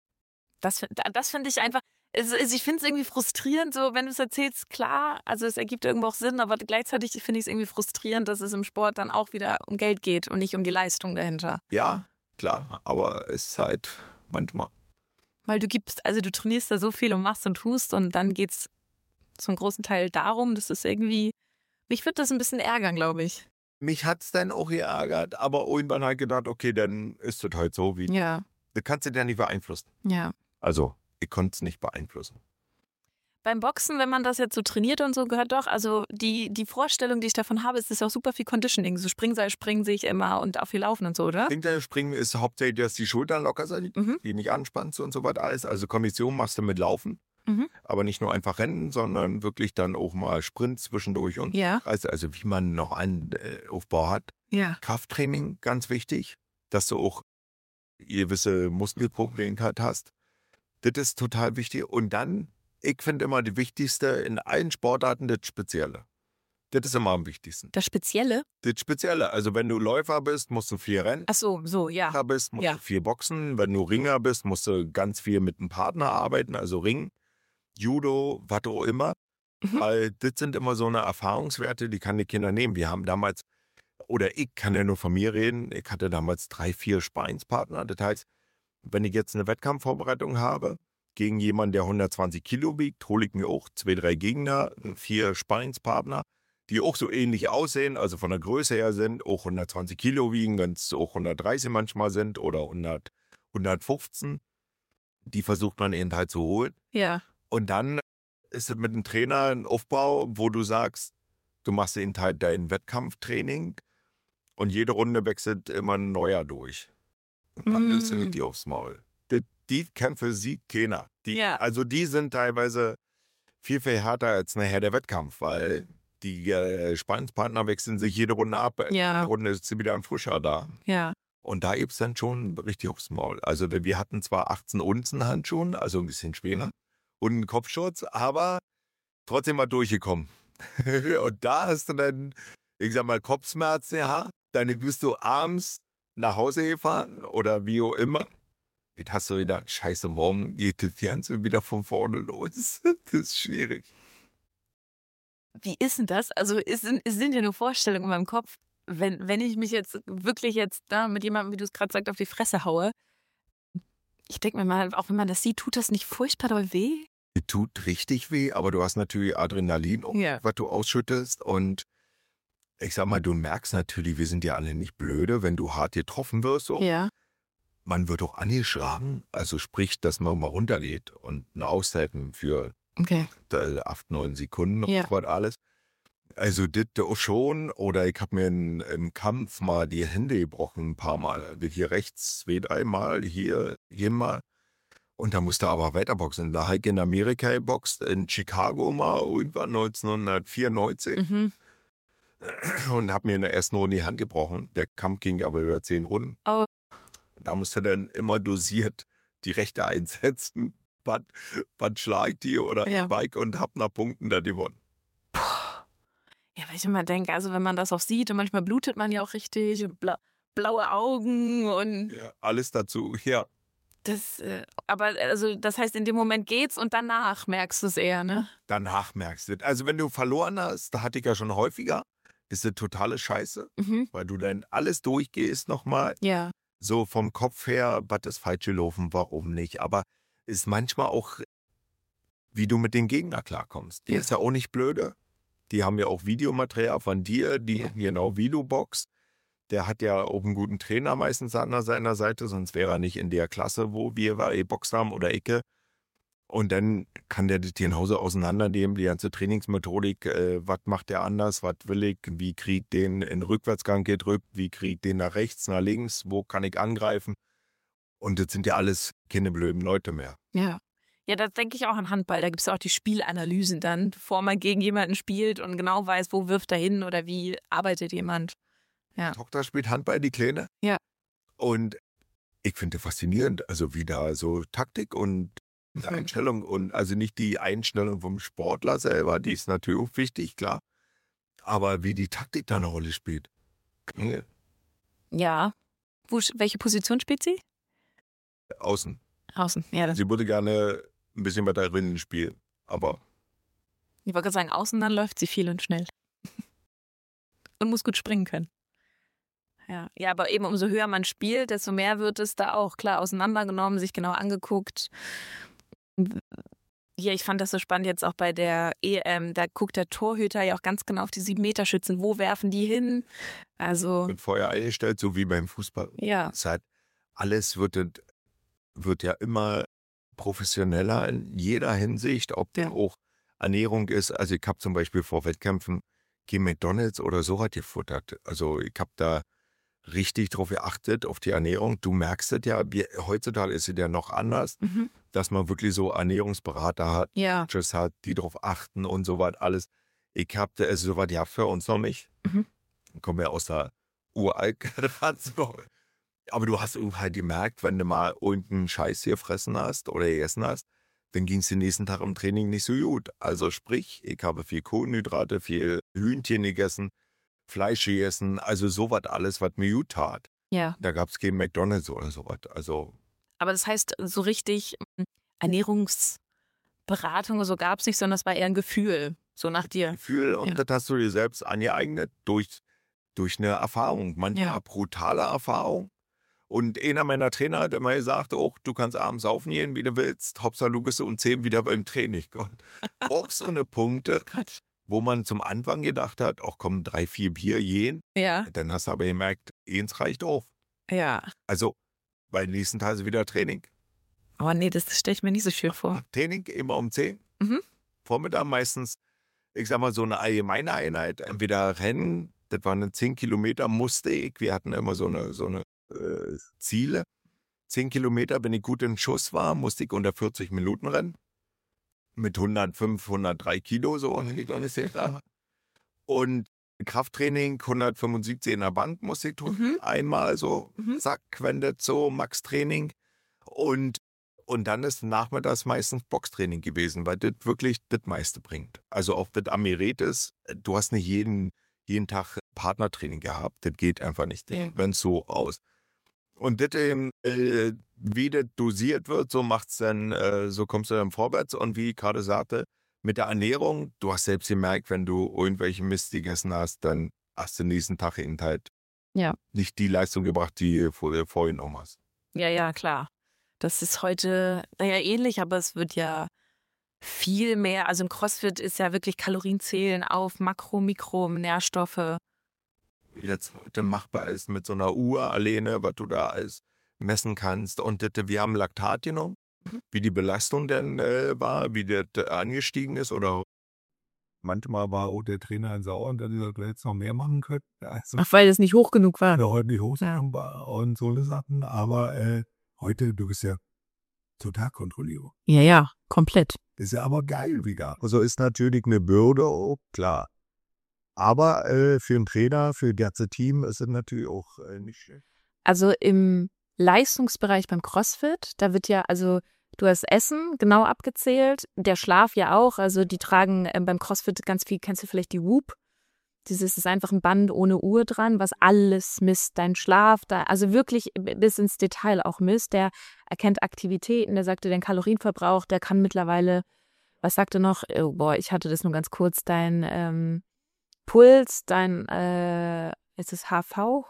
A: Das, fin- da- das finde ich einfach, es, es, ich finde es irgendwie frustrierend, so wenn du es erzählst, klar, also es ergibt irgendwo auch Sinn, aber gleichzeitig finde ich es irgendwie frustrierend, dass es im Sport dann auch wieder um Geld geht und nicht um die Leistung dahinter.
B: Ja, klar, aber es ist halt manchmal.
A: Weil du gibst, also du trainierst da so viel und machst und tust und dann geht es zum großen Teil darum, das ist irgendwie, mich würde das ein bisschen ärgern, glaube ich.
B: Mich hat es dann auch geärgert, aber irgendwann halt gedacht, okay, dann ist es halt so, wie.
A: Ja,
B: Das kannst du ja nicht beeinflussen.
A: ja.
B: Also, ich konnte es nicht beeinflussen.
A: Beim Boxen, wenn man das jetzt so trainiert und so, gehört doch, also die, die Vorstellung, die ich davon habe, ist, ist auch super viel Conditioning. So Springseil springen sehe ich immer und auch viel Laufen und so, oder?
B: Hinterher springen ist hauptsächlich, dass die Schultern locker sind,
A: Mhm.
B: die nicht anspannst und so weiter alles. Also Kondition machst du mit Laufen,
A: Mhm.
B: aber nicht nur einfach Rennen, sondern wirklich dann auch mal Sprint zwischendurch und
A: Ja.
B: also, also wie man noch einen äh, Aufbau hat.
A: Ja.
B: Krafttraining, ganz wichtig, dass du auch gewisse Muskelprobleme hast. Das ist total wichtig. Und dann, ich finde immer die wichtigste in allen Sportarten das Spezielle. Das ist immer am wichtigsten.
A: Das Spezielle?
B: Das Spezielle, also wenn du Läufer bist, musst du viel rennen.
A: Ach so, so, ja.
B: Läufer bist, musst
A: Ja.
B: du viel boxen. Wenn du Ringer bist, musst du ganz viel mit einem Partner arbeiten, also Ring, Judo, was auch immer.
A: Mhm.
B: Weil das sind immer so eine Erfahrungswerte, die kann die Kinder nehmen. Wir haben damals, oder ich kann ja nur von mir reden, ich hatte damals drei, vier Sparingspartner. Das heißt, wenn ich jetzt eine Wettkampfvorbereitung habe, gegen jemanden, der hundertzwanzig Kilo wiegt, hole ich mir auch zwei, drei Gegner, vier Sparingspartner, die auch so ähnlich aussehen, also von der Größe her sind, auch hundertzwanzig Kilo wiegen, wenn es auch hundertdreißig manchmal sind oder hundert, hundertfünfzehn. Die versucht man eben halt zu holen.
A: Ja.
B: Und dann ist es mit dem Trainer ein Aufbau, wo du sagst, du machst eben halt dein Wettkampftraining und jede Runde wechselt immer ein neuer durch. Und dann
A: Mm.
B: ist es die aufs Maul. Die, die Kämpfe sieht keiner. Die,
A: Ja.
B: Also die sind teilweise viel, viel härter als nachher der Wettkampf, weil die äh, Sparingspartner wechseln sich jede Runde ab.
A: Ja.
B: Jede Runde ist sie wieder ein Frischer da.
A: Ja.
B: Und da gibt es dann schon richtig aufs Maul. Also wir hatten zwar achtzehn Unzen Handschuhen, also ein bisschen schwerer, und einen Kopfschutz, aber trotzdem mal durchgekommen. Und da hast du dann, ich sag mal, Kopfschmerzen, ja, dann bist du abends nach Hause gefahren oder wie auch immer. Jetzt hast du wieder, scheiße, morgen geht das Ganze wieder von vorne los. Das ist schwierig.
A: Wie ist denn das? Also es sind, es sind ja nur Vorstellungen in meinem Kopf. Wenn, wenn ich mich jetzt wirklich jetzt da mit jemandem, wie du es gerade sagst, auf die Fresse haue, Ich denke mir mal, auch wenn man das sieht, tut das nicht furchtbar doll weh?
B: Es tut richtig weh, aber du hast natürlich Adrenalin,
A: Ja.
B: was du ausschüttest. Und ich sag mal, du merkst natürlich, wir sind ja alle nicht blöde, wenn du hart getroffen wirst. So.
A: Ja.
B: Man wird auch angeschlagen, also sprich, dass man mal runtergeht und eine Auszeit für
A: Okay.
B: äh, acht, neun Sekunden und
A: Ja.
B: so was alles. Also das auch schon. Oder ich habe mir in, im Kampf mal die Hände gebrochen ein paar Mal. Also hier rechts zwei, dreimal, hier, hier mal. Und da musste aber weiterboxen. Da habe ich in Amerika geboxt, in Chicago mal irgendwann neunzehnhundertvierundneunzig.
A: Mhm.
B: Und habe mir in der ersten Runde die Hand gebrochen. Der Kampf ging aber über zehn Runden.
A: Oh.
B: Da musste dann immer dosiert die Rechte einsetzen. Was, was schlagt die oder
A: Ja.
B: Spike und hab nach Punkten da gewonnen.
A: Ja, weil ich immer denke, also wenn man das auch sieht und manchmal blutet man ja auch richtig, und bla blaue Augen und
B: Ja, alles dazu, ja.
A: das, äh, aber also das heißt, in dem Moment geht's und danach merkst du es eher, ne?
B: Danach merkst du es. Also wenn du verloren hast, da hatte ich ja schon häufiger, ist das totale Scheiße,
A: Mhm.
B: weil du dann alles durchgehst nochmal.
A: Ja.
B: So vom Kopf her, was ist falsch gelaufen, warum nicht. Aber ist manchmal auch, wie du mit den Gegnern klarkommst. Die
A: Ja.
B: ist ja auch nicht blöde. Die haben ja auch Videomaterial von dir, die genau wie du boxst. Der hat ja auch einen guten Trainer meistens an seiner Seite, sonst wäre er nicht in der Klasse, wo wir geboxt haben oder Ecke. Und dann kann der das genauso auseinandernehmen, die ganze Trainingsmethodik, äh, was macht der anders, was will ich, wie krieg ich den in Rückwärtsgang gedrückt, wie krieg ich den nach rechts, nach links, wo kann ich angreifen. Und das sind ja alles keine blöden Leute mehr.
A: Ja. Ja, das denke ich auch an Handball. Da gibt es auch die Spielanalysen dann, bevor man gegen jemanden spielt und genau weiß, wo wirft er hin oder wie arbeitet jemand. Ja.
B: Die Tochter spielt Handball, die Kleine.
A: Ja.
B: Und ich finde das faszinierend, also wie da so Taktik und Einstellung und also nicht die Einstellung vom Sportler selber, die ist natürlich auch wichtig, klar. Aber wie die Taktik da eine Rolle spielt.
A: Ja. Wo, welche Position spielt sie?
B: Außen.
A: Außen. Ja, das,
B: Sie würde gerne ein bisschen weiter drinnen spielen, aber
A: ich wollte gerade sagen, außen, dann läuft sie viel und schnell. Und muss gut springen können. Ja. Ja, aber eben umso höher man spielt, desto mehr wird es da auch klar auseinandergenommen, sich genau angeguckt. Ja, ich fand das so spannend jetzt auch bei der E M. Da guckt der Torhüter ja auch ganz genau auf die sieben-Meter-Schützen. Wo werfen die hin? Also,
B: wird vorher eingestellt, so wie beim Fußball.
A: ja.
B: Es hat, alles wird, wird ja immer professioneller in jeder Hinsicht, ob
A: Ja.
B: auch Ernährung ist. Also ich habe zum Beispiel vor Wettkämpfen kein McDonalds oder so was gefuttert. Also ich habe da richtig drauf geachtet, auf die Ernährung. Du merkst es ja, wir, heutzutage ist es ja noch anders,
A: Mhm.
B: dass man wirklich so Ernährungsberater hat,
A: Ja.
B: Coaches hat, die drauf achten und so was alles. Ich habe da, also so was ja für uns noch nicht.
A: Mhm.
B: Ich komme ja aus der Uralt-Generation. Aber du hast halt gemerkt, wenn du mal irgendeinen Scheiß hier fressen hast oder gegessen hast, dann ging es den nächsten Tag im Training nicht so gut. Also sprich, ich habe viel Kohlenhydrate, viel Hühnchen gegessen, Fleisch gegessen, also sowas alles, was mir gut tat.
A: Ja.
B: Da gab es kein McDonalds oder sowas. Also
A: Aber das heißt, so richtig mm, Ernährungsberatung oder so gab es nicht, sondern das war eher ein Gefühl, so nach dir.
B: Gefühl und
A: Ja.
B: das hast du dir selbst angeeignet durch, durch eine Erfahrung, manchmal
A: Ja.
B: brutale Erfahrung. Und einer meiner Trainer hat immer gesagt, oh, du kannst abends saufen gehen, wie du willst. Hauptsache du bist um zehn wieder beim Training. Und auch so eine Punkte, wo man zum Anfang gedacht hat, ach komm, drei, vier Bier gehen.
A: Ja.
B: Dann hast du aber gemerkt, eins reicht auf.
A: Ja.
B: Also, weil nächsten Tag ist wieder Training.
A: Oh nee, das stelle ich mir nicht so schön vor.
B: Training immer um zehn.
A: Mhm.
B: Vormittag meistens, ich sag mal, so eine allgemeine Einheit. Entweder Rennen, das waren zehn Kilometer, musste ich. Wir hatten immer so eine, so eine äh, Ziele. zehn Kilometer, wenn ich gut in Schuss war, musste ich unter vierzig Minuten rennen. Mit hundertfünf, hundertdrei Kilo, so. Und Krafttraining, hundertfünfundsiebzig in der Bank musste ich tun.
A: Mhm.
B: Einmal so,
A: Mhm.
B: zack, wendet so, Max-Training. Und, und dann ist nachmittags meistens Boxtraining gewesen, weil das wirklich das meiste bringt. Also auch das Amiretis, du hast nicht jeden, jeden Tag Partnertraining gehabt. Das geht einfach nicht,
A: Ja.
B: wenn es so aus. Und das eben, äh, wie das dosiert wird, so macht's dann, äh, so kommst du dann vorwärts. Und wie ich gerade sagte, mit der Ernährung, du hast selbst gemerkt, wenn du irgendwelche Mist gegessen hast, dann hast du den nächsten Tag eben halt
A: Ja.
B: nicht die Leistung gebracht, die du vor- vorgenommen hast.
A: Ja, ja, klar.
D: Das ist heute, naja, ähnlich, aber es wird ja viel mehr. Also im CrossFit ist ja wirklich Kalorienzählen auf Makro-, Mikro-, Nährstoffe.
B: Wie das heute machbar ist mit so einer Uhr alleine, was du da alles messen kannst. Und das, wir haben Laktat genommen, wie die Belastung denn äh, war, wie das äh, angestiegen ist oder
C: Manchmal war auch der Trainer sauer und dann gesagt, wir hätten noch mehr machen können. Also,
D: Ach, weil das nicht hoch genug war.
C: ja, heute die Hose war und so eine Sachen. Aber äh, heute, du bist ja total Kontrollierung.
D: Ja, ja, komplett.
C: Ist ja aber geil wieder. Also ist natürlich eine Bürde, oh, klar. Aber äh, für einen Trainer, für das ganze Team ist es natürlich auch äh, nicht schlecht.
D: Also im Leistungsbereich beim CrossFit, da wird ja, also du hast Essen genau abgezählt, der Schlaf ja auch. Also die tragen äh, beim CrossFit ganz viel, kennst du vielleicht die Whoop? Dieses ist einfach ein Band ohne Uhr dran, was alles misst, dein Schlaf, da, also wirklich bis ins Detail auch misst. Der erkennt Aktivitäten, der sagte den Kalorienverbrauch, der kann mittlerweile, was sagte noch, oh, boah, ich hatte das nur ganz kurz, dein ähm, Puls, dein, äh, ist es H V?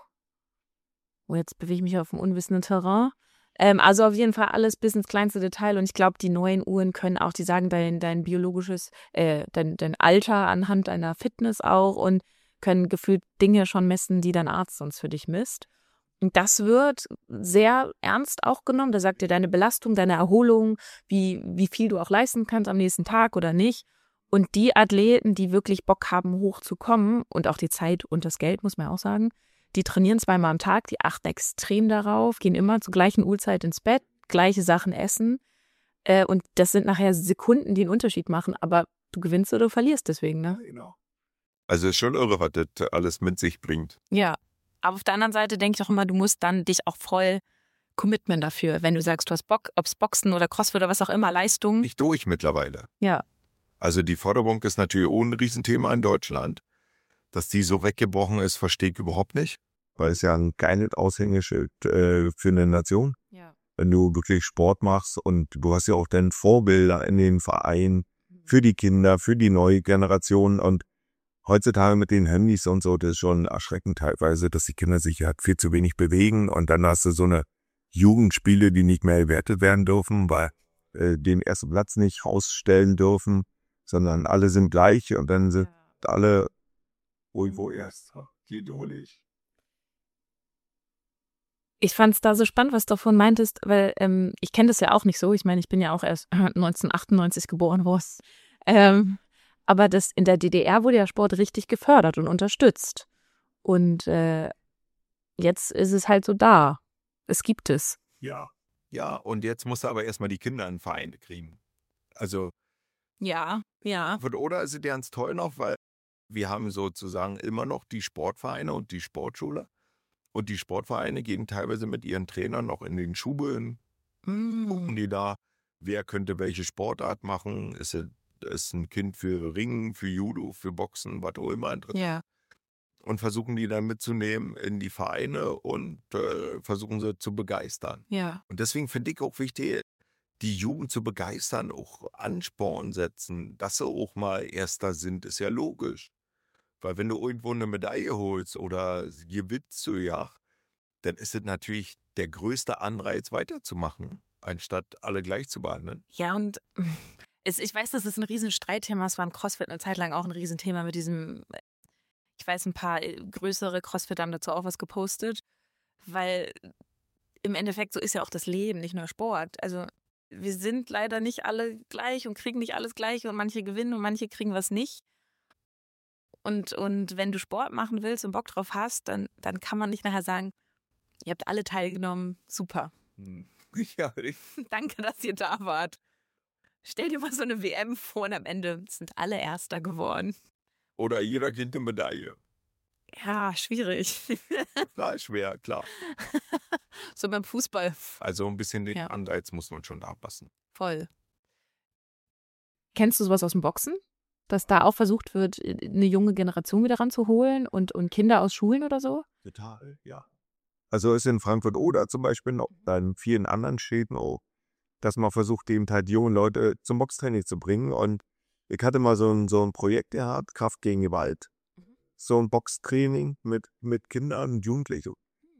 D: Oh, jetzt bewege ich mich auf dem unwissenden Terrain. Ähm, also auf jeden Fall alles bis ins kleinste Detail und ich glaube, die neuen Uhren können auch, die sagen dein, dein biologisches, äh, dein, dein Alter anhand deiner Fitness auch und können gefühlt Dinge schon messen, die dein Arzt sonst für dich misst. Und das wird sehr ernst auch genommen. Da sagt dir deine Belastung, deine Erholung, wie, wie viel du auch leisten kannst am nächsten Tag oder nicht. Und die Athleten, die wirklich Bock haben, hochzukommen und auch die Zeit und das Geld, muss man auch sagen, die trainieren zweimal am Tag, die achten extrem darauf, gehen immer zur gleichen Uhrzeit ins Bett, gleiche Sachen essen. Äh, und das sind nachher Sekunden, die einen Unterschied machen. Aber du gewinnst oder du verlierst deswegen, ne?
C: Genau.
B: Also ist schon irre, was das alles mit sich bringt.
D: Ja. Aber auf der anderen Seite denke ich auch immer, du musst dann dich auch voll Commitment dafür, wenn du sagst, du hast Bock, ob es Boxen oder Crossfit oder was auch immer, Leistung.
B: Nicht durch mittlerweile.
D: Ja.
B: Also die Förderung ist natürlich auch ein Riesenthema in Deutschland. Dass die so weggebrochen ist, verstehe ich überhaupt nicht.
C: Weil es ja ein geiles Aushängeschild äh, für eine Nation.
D: Ja.
C: Wenn du wirklich Sport machst und du hast ja auch dann Vorbilder in den Vereinen für die Kinder, für die neue Generation und heutzutage mit den Handys und so, das ist schon erschreckend teilweise, dass die Kinder sich halt viel zu wenig bewegen und dann hast du so eine Jugendspiele, die nicht mehr bewertet werden dürfen, weil äh, den ersten Platz nicht rausstellen dürfen, sondern alle sind gleich und dann sind ja. alle irgendwo erst geduldig.
D: Ich fand es da so spannend, was du davon meintest, weil ähm, ich kenne das ja auch nicht so. Ich meine, ich bin ja auch erst neunzehnhundertachtundneunzig geboren, was. Ähm, aber das in der D D R wurde ja Sport richtig gefördert und unterstützt. Und äh, jetzt ist es halt so da. Es gibt es.
C: Ja.
B: Ja, und jetzt musst du aber erstmal die Kinder in Vereine kriegen. Also.
D: Ja, ja.
B: Oder ist es ganz toll noch, weil wir haben sozusagen immer noch die Sportvereine und die Sportschule. Und die Sportvereine gehen teilweise mit ihren Trainern noch in den Schulen, gucken die da, wer könnte welche Sportart machen. Ist es ist ein Kind für Ringen, für Judo, für Boxen, was auch immer interessiert.
D: Ja.
B: Und versuchen die dann mitzunehmen in die Vereine und äh, versuchen sie zu begeistern.
D: Ja.
B: Und deswegen finde ich auch wichtig, die Jugend zu begeistern, auch Ansporn setzen, dass sie auch mal Erster sind, ist ja logisch. Weil wenn du irgendwo eine Medaille holst oder gewinnst du ja, dann ist es natürlich der größte Anreiz, weiterzumachen, anstatt alle gleich zu behandeln.
D: Ja, und es, ich weiß, das ist ein Riesenstreitthema. Es war im CrossFit eine Zeit lang auch ein Riesenthema mit diesem, ich weiß, ein paar größere CrossFit haben dazu auch was gepostet, weil im Endeffekt so ist ja auch das Leben, nicht nur Sport. Also wir sind leider nicht alle gleich und kriegen nicht alles gleich und manche gewinnen und manche kriegen was nicht. Und, und wenn du Sport machen willst und Bock drauf hast, dann, dann kann man nicht nachher sagen, ihr habt alle teilgenommen, super.
B: Ja,
D: Danke, dass ihr da wart. Stell dir mal so eine W M vor und am Ende sind alle Erster geworden.
B: Oder jeder kriegt eine Medaille.
D: Ja, schwierig.
B: Na, schwer, klar.
D: So beim Fußball.
B: Also ein bisschen den
D: Ja.
B: Anreiz muss man schon abpassen.
D: Voll. Kennst du sowas aus dem Boxen? Dass da auch versucht wird, eine junge Generation wieder ranzuholen und, und Kinder aus Schulen oder so?
C: Total, ja. Also ist in Frankfurt oder zum Beispiel noch in vielen anderen Städten auch, dass man versucht, eben halt junge Leute zum Boxtraining zu bringen. Und ich hatte mal so ein, so ein Projekt gehabt, Kraft gegen Gewalt. So ein Boxtraining mit, mit Kindern und Jugendlichen.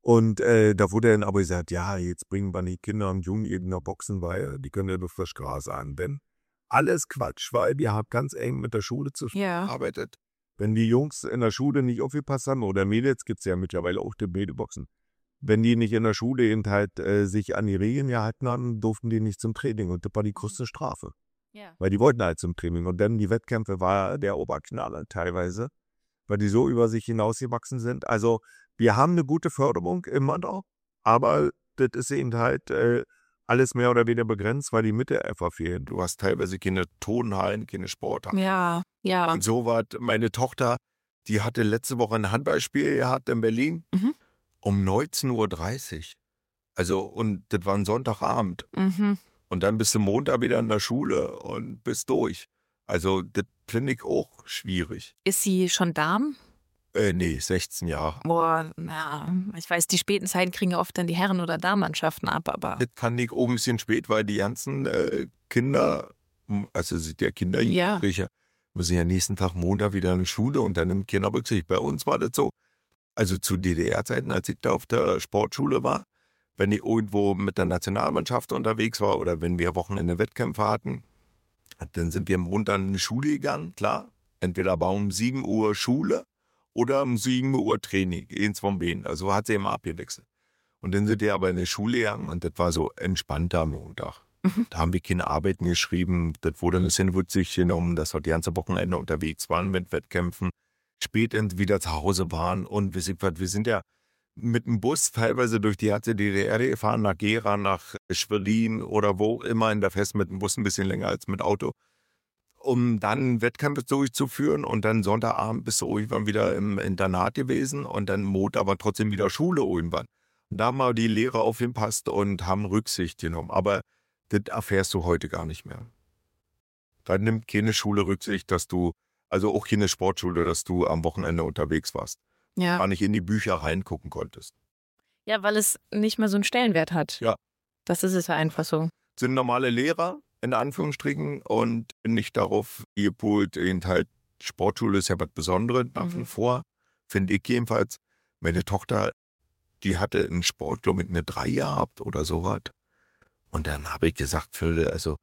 C: Und äh, da wurde dann aber gesagt, ja, jetzt bringen wir die Kinder und Jungen eben nach Boxen, weil die können ja durch das Gras an. Denn alles Quatsch, weil wir haben ganz eng mit der Schule zusammengearbeitet. Ja. Wenn die Jungs in der Schule nicht aufgepasst haben, oder Mädels, gibt es ja mittlerweile auch die Mädelboxen, wenn die nicht in der Schule eben halt äh, sich an die Regeln gehalten haben, durften die nicht zum Training. Und das war die größte Strafe. Ja. Weil die wollten halt zum Training. Und dann die Wettkämpfe war der Oberknaller teilweise, weil die so über sich hinausgewachsen sind. Also wir haben eine gute Förderung immer noch, aber das ist eben halt äh, alles mehr oder weniger begrenzt, weil die Mitte einfach fehlt.
B: Du hast teilweise keine Turnhallen, keine Sporthallen.
D: Ja, ja.
B: Und so war meine Tochter, die hatte letzte Woche ein Handballspiel gehabt in Berlin mhm. um neunzehn Uhr dreißig. Also, und das war ein Sonntagabend. Mhm. Und dann bist du Montag wieder in der Schule und bist durch. Also, das finde ich auch schwierig.
D: Ist sie schon Dame?
B: Äh, nee, sechzehn Jahre.
D: Boah, ja, ich weiß, die späten Zeiten kriegen ja oft dann die Herren- oder Damenmannschaften ab, aber...
B: Das kann ich auch ein bisschen spät, weil die ganzen äh, Kinder, also der Kinder, ja. müssen ja nächsten Tag Montag wieder in die Schule und dann im Kinderrücksicht. Bei uns war das so, also zu D D R-Zeiten, als ich da auf der Sportschule war, wenn ich irgendwo mit der Nationalmannschaft unterwegs war oder wenn wir Wochenende Wettkämpfe hatten, dann sind wir am Montag in die Schule gegangen, klar. Entweder war um sieben Uhr Schule oder um sieben Uhr Training, eins von beiden. Also hat sie immer abgewechselt. Und dann sind wir aber in die Schule gegangen und das war so entspannter Montag. Mhm. Da haben wir keine Arbeiten geschrieben. Das wurde ein bisschen witzig genommen, dass wir die ganze Wochenende unterwegs waren mit Wettkämpfen, spät wieder zu Hause waren und wir sind ja mit dem Bus teilweise durch die ganze D D R gefahren, nach Gera, nach Schwerin oder wo immer in der Fest mit dem Bus ein bisschen länger als mit Auto, um dann Wettkämpfe durchzuführen und dann Sonntagabend bist du irgendwann wieder im Internat gewesen und dann Montag aber trotzdem wieder Schule irgendwann. Und da haben wir die Lehrer aufgepasst und haben Rücksicht genommen, aber das erfährst du heute gar nicht mehr. Da nimmt keine Schule Rücksicht, dass du, also auch keine Sportschule, dass du am Wochenende unterwegs warst. Ja. Gar nicht in die Bücher reingucken konntest.
D: Ja, weil es nicht mehr so einen Stellenwert hat.
B: Ja.
D: Das ist es ja einfach so.
B: Sind normale Lehrer, in Anführungsstrichen, und nicht darauf gepolt, eben halt, Sportschule ist ja was Besonderes nach wie mhm. vor, finde ich jedenfalls. Meine Tochter, die hatte einen Sport, glaube ich, eine drei gehabt oder sowas. Und dann habe ich gesagt, für, also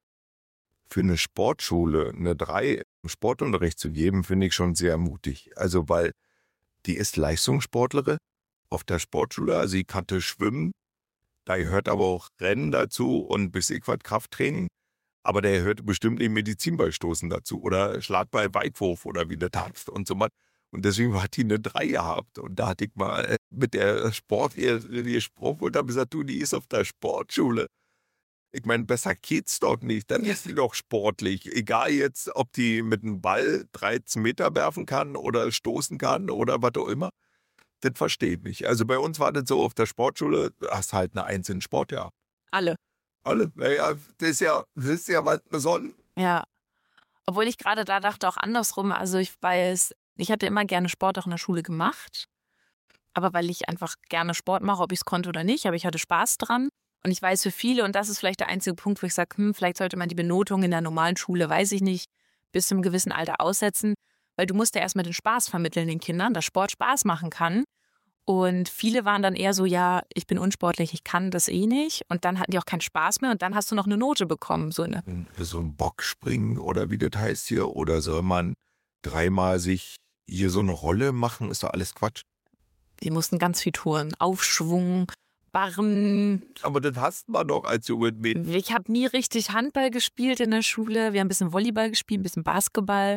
B: für eine Sportschule eine drei im Sportunterricht zu geben, finde ich schon sehr mutig. Also weil die ist Leistungssportlerin auf der Sportschule, also sie kannte Schwimmen, da gehört aber auch Rennen dazu und bis ich was Krafttraining. Aber der gehört bestimmt den Medizinballstoßen dazu oder Schlagball, Weitwurf oder wie der tanzt und so was. Und deswegen hat die eine drei gehabt. Und da hatte ich mal mit der Sportlehrerin gesprochen und habe gesagt, du, die ist auf der Sportschule. Ich meine, besser geht's doch nicht. Dann ist die doch sportlich. Egal jetzt, ob die mit einem Ball dreizehn Meter werfen kann oder stoßen kann oder was auch immer. Das verstehe ich nicht. Also bei uns war das so, auf der Sportschule hast halt eine Eins in Sport, ja.
D: Alle.
B: Alle. Naja, das ist ja, das ist ja was Besonderes.
D: Ja. Obwohl ich gerade da dachte auch andersrum. Also ich weiß, ich hatte immer gerne Sport auch in der Schule gemacht. Aber weil ich einfach gerne Sport mache, ob ich es konnte oder nicht. Aber ich hatte Spaß dran. Und ich weiß für viele, und das ist vielleicht der einzige Punkt, wo ich sage, hm, vielleicht sollte man die Benotung in der normalen Schule, weiß ich nicht, bis zu einem gewissen Alter aussetzen. Weil du musst ja erstmal den Spaß vermitteln den Kindern, dass Sport Spaß machen kann. Und viele waren dann eher so, ja, ich bin unsportlich, ich kann das eh nicht. Und dann hatten die auch keinen Spaß mehr und dann hast du noch eine Note bekommen. So, eine.
B: so ein Bockspringen oder wie das heißt hier. Oder soll man dreimal sich hier so eine Rolle machen, ist doch alles Quatsch.
D: Die mussten ganz viel touren. Aufschwung, Barren.
B: Aber das hast man doch als junge Mädchen.
D: Ich habe nie richtig Handball gespielt in der Schule. Wir haben ein bisschen Volleyball gespielt, ein bisschen Basketball.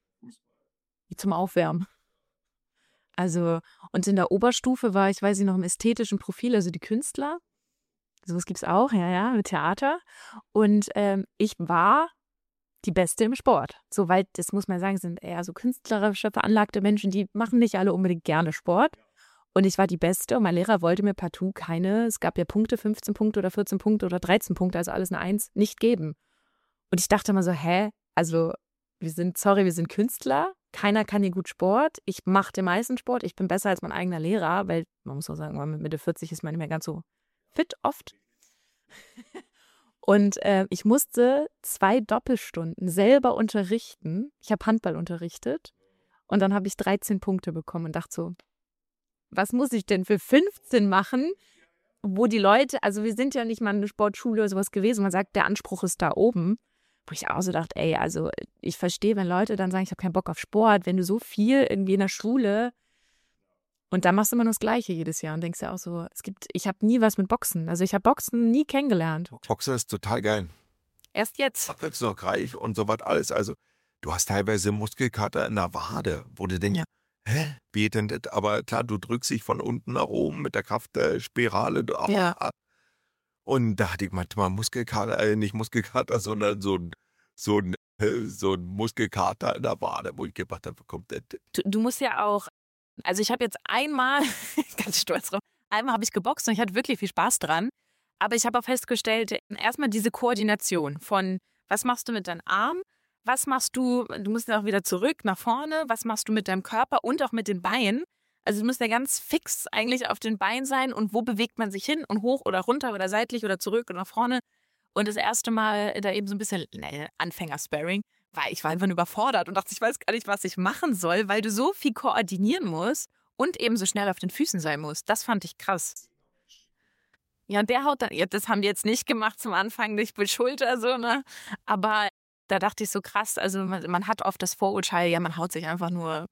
D: Zum Aufwärmen. Also, und in der Oberstufe war ich, weiß ich noch, im ästhetischen Profil, also die Künstler. Sowas gibt es auch, ja, ja, mit Theater. Und ähm, ich war die Beste im Sport. Soweit, das muss man sagen, sind eher so künstlerische, veranlagte Menschen, die machen nicht alle unbedingt gerne Sport. Und ich war die Beste und mein Lehrer wollte mir partout keine, es gab ja Punkte, fünfzehn Punkte oder vierzehn Punkte oder dreizehn Punkte, also alles eine Eins, nicht geben. Und ich dachte immer so, hä, also wir sind, sorry, wir sind Künstler, keiner kann hier gut Sport, ich mache den meisten Sport, ich bin besser als mein eigener Lehrer, weil man muss auch sagen, mit Mitte vierzig ist man nicht mehr ganz so fit oft. Und äh, ich musste zwei Doppelstunden selber unterrichten. Ich habe Handball unterrichtet und dann habe ich dreizehn Punkte bekommen und dachte so, was muss ich denn für fünfzehn machen, wo die Leute, also wir sind ja nicht mal eine Sportschule oder sowas gewesen, man sagt, der Anspruch ist da oben. Wo ich auch so dachte, ey, also ich verstehe, wenn Leute dann sagen, ich habe keinen Bock auf Sport, wenn du so viel irgendwie in der Schule und dann machst du immer nur das Gleiche jedes Jahr und denkst ja auch so, es gibt, ich habe nie was mit Boxen, also ich habe Boxen nie kennengelernt.
B: Boxen ist total geil.
D: Erst jetzt.
B: Abwechslungsreich und so was alles. Also du hast teilweise Muskelkater in der Wade, wo du denkst,
D: Ja.
B: hä, wie denn das? Aber klar, du drückst dich von unten nach oben mit der Kraftspirale. Du-
D: Ja.
B: Und da hatte ich manchmal Muskelkater, äh, nicht Muskelkater, sondern so ein, so ein, äh, so ein Muskelkater in der Wade, wo ich gedacht habe, kommt das?
D: Du, du musst ja auch, also ich habe jetzt einmal, ganz stolz drauf, einmal habe ich geboxt und ich hatte wirklich viel Spaß dran. Aber ich habe auch festgestellt, erstmal diese Koordination von, was machst du mit deinem Arm, was machst du, du musst ja auch wieder zurück, nach vorne, was machst du mit deinem Körper und auch mit den Beinen. Also du musst ja ganz fix eigentlich auf den Beinen sein und wo bewegt man sich hin und hoch oder runter oder seitlich oder zurück oder nach vorne. Und das erste Mal da eben so ein bisschen, ne, Anfänger-Sparring, weil ich war einfach überfordert und dachte, ich weiß gar nicht, was ich machen soll, weil du so viel koordinieren musst und eben so schnell auf den Füßen sein musst. Das fand ich krass. Ja, und der haut dann, ja, das haben die jetzt nicht gemacht zum Anfang, nicht mit Schulter, so, ne? Aber da dachte ich so krass, also man, man hat oft das Vorurteil, ja, man haut sich einfach nur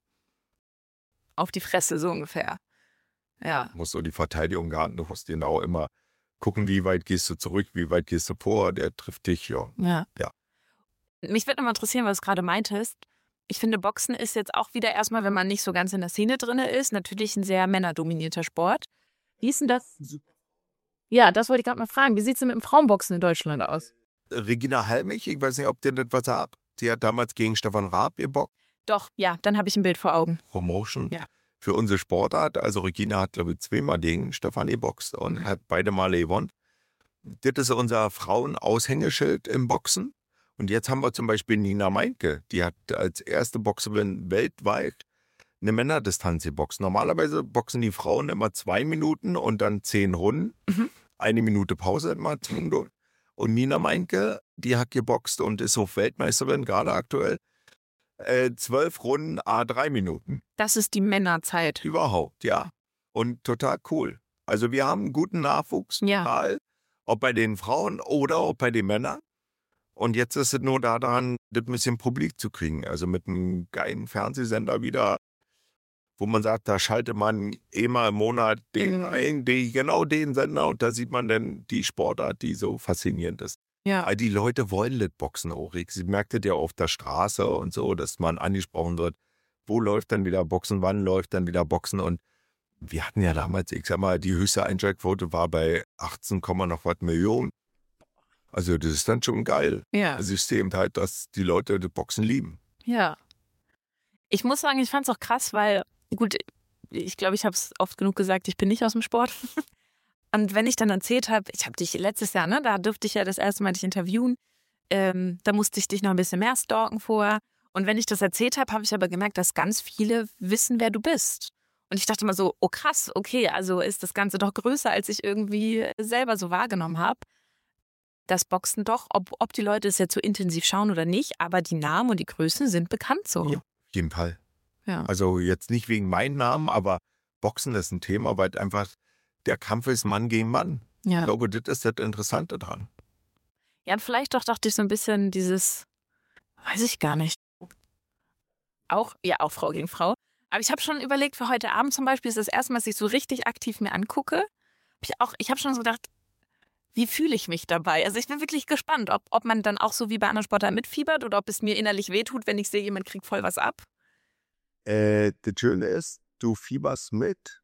D: auf die Fresse, so ungefähr. Ja.
B: Du musst so die Verteidigung garten, du musst genau immer gucken, wie weit gehst du zurück, wie weit gehst du vor, der trifft dich, ja.
D: Ja.
B: Ja.
D: Mich würde noch mal interessieren, was du gerade meintest. Ich finde, Boxen ist jetzt auch wieder erstmal, wenn man nicht so ganz in der Szene drin ist, natürlich ein sehr männerdominierter Sport. Wie ist denn das? Ja, das wollte ich gerade mal fragen. Wie sieht es denn mit dem Frauenboxen in Deutschland aus?
B: Regina Halmich, ich weiß nicht, ob dir das was sagt. Die hat damals gegen Stefan Raab geboxt.
D: Doch, ja, dann habe ich ein Bild vor Augen.
B: Promotion.
D: Ja.
B: Für unsere Sportart. Also Regina hat, glaube ich, zweimal gegen Stefan geboxt und hat beide Male gewonnen. Das ist unser Frauen-Aushängeschild im Boxen. Und jetzt haben wir zum Beispiel Nina Meinke. Die hat als erste Boxerin weltweit eine Männerdistanz geboxt. Normalerweise boxen die Frauen immer zwei Minuten und dann zehn Runden.
D: Mhm.
B: Eine Minute Pause immer. zehn Runden. Und Nina Meinke, die hat geboxt und ist auch Weltmeisterin, gerade aktuell. Äh, zwölf Runden, a drei Minuten.
D: Das ist die Männerzeit.
B: Überhaupt, ja. Und total cool. Also wir haben einen guten Nachwuchs,
D: Ja.
B: total, ob bei den Frauen oder auch bei den Männern. Und jetzt ist es nur daran, das ein bisschen publik zu kriegen. Also mit einem geilen Fernsehsender wieder, wo man sagt, da schaltet man immer im Monat den
D: Mhm.
B: ein, die, genau den Sender und da sieht man dann die Sportart, die so faszinierend ist.
D: Ja.
B: Weil die Leute wollen das Boxen auch. Sie merkt das ja auf der Straße und so, dass man angesprochen wird, wo läuft dann wieder Boxen, wann läuft dann wieder Boxen. Und wir hatten ja damals, ich sag mal, die höchste Einschaltquote war bei achtzehn, noch was Millionen. Also das ist dann schon geil.
D: Ja.
B: Das System halt, dass die Leute das Boxen lieben.
D: Ja. Ich muss sagen, ich fand es auch krass, weil, gut, ich glaube, ich habe es oft genug gesagt, ich bin nicht aus dem Sport. Und wenn ich dann erzählt habe, ich habe dich letztes Jahr, ne, da durfte ich ja das erste Mal dich interviewen, ähm, da musste ich dich noch ein bisschen mehr stalken vorher. Und wenn ich das erzählt habe, habe ich aber gemerkt, dass ganz viele wissen, wer du bist. Und ich dachte immer so, oh krass, okay, also ist das Ganze doch größer, als ich irgendwie selber so wahrgenommen habe. Das Boxen doch, ob, ob die Leute es jetzt so intensiv schauen oder nicht, aber die Namen und die Größen sind bekannt so.
B: Ja. Auf jeden Fall.
D: Ja.
B: Also jetzt nicht wegen meinem Namen, aber Boxen ist ein Thema, weil einfach der Kampf ist Mann gegen Mann.
D: Ja.
B: Ich glaube, das ist das Interessante dran.
D: Ja, und vielleicht doch dachte ich so ein bisschen dieses, weiß ich gar nicht. Auch, ja, auch Frau gegen Frau. Aber ich habe schon überlegt, für heute Abend zum Beispiel ist das erste Mal, dass ich so richtig aktiv mir angucke. Hab ich auch, ich habe schon so gedacht, wie fühle ich mich dabei? Also ich bin wirklich gespannt, ob, ob man dann auch so wie bei anderen Sportarten mitfiebert oder ob es mir innerlich wehtut, wenn ich sehe, jemand kriegt voll was ab.
C: Äh, das Schöne ist, du fieberst mit.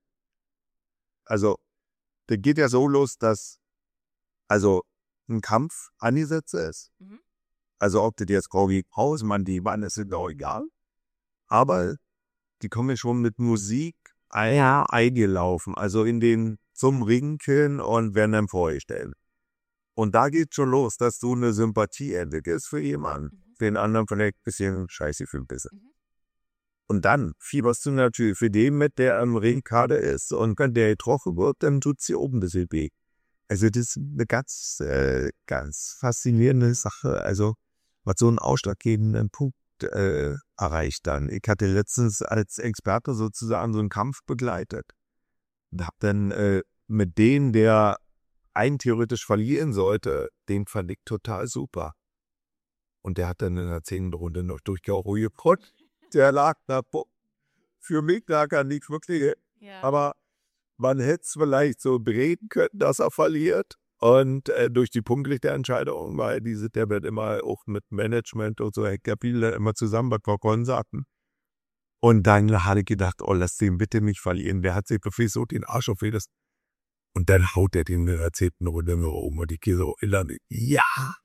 C: Also, der geht ja so los, dass also ein Kampf angesetzt ist.
D: Mhm.
C: Also ob das jetzt Frau gegen Frau ist, Mann die Mann, ist doch egal. Aber die kommen ja schon mit Musik ja, eingelaufen, also in den zum Ringen und werden dann vorgestellt. Und da geht schon los, dass du eine Sympathie entwickelst für jemanden,
D: Mhm.
C: für den anderen vielleicht ein bisschen scheiße für ein bisschen.
D: Mhm.
C: Und dann fieberst du natürlich für den mit, der am Ring gerade ist. Und wenn der getroffen wird, dann tut sie oben ein bisschen weh. Also das ist eine ganz, äh, ganz faszinierende Sache. Also was so einen ausschlaggebenden Punkt äh, erreicht dann. Ich hatte letztens als Experte sozusagen so einen Kampf begleitet. hab dann äh, mit denen, der einen theoretisch verlieren sollte, den fand ich total super. Und der hat dann in der zehnten Runde noch durchgeholt. Der lag da, für mich lag er nicht wirklich, ja. Aber man hätte es vielleicht so bereden können, dass er verliert. Und äh, durch die Punktrichterentscheidung, weil diese, der wird immer auch mit Management und so, Herr Biele immer zusammen, was wir Korn sagten. Und dann hatte ich gedacht, oh, lass den bitte nicht verlieren. Der hat sich wirklich so den Arsch auf jedes. Und dann haut er den in der zehnten Runde nur um und ich gehe so innerlich, ja.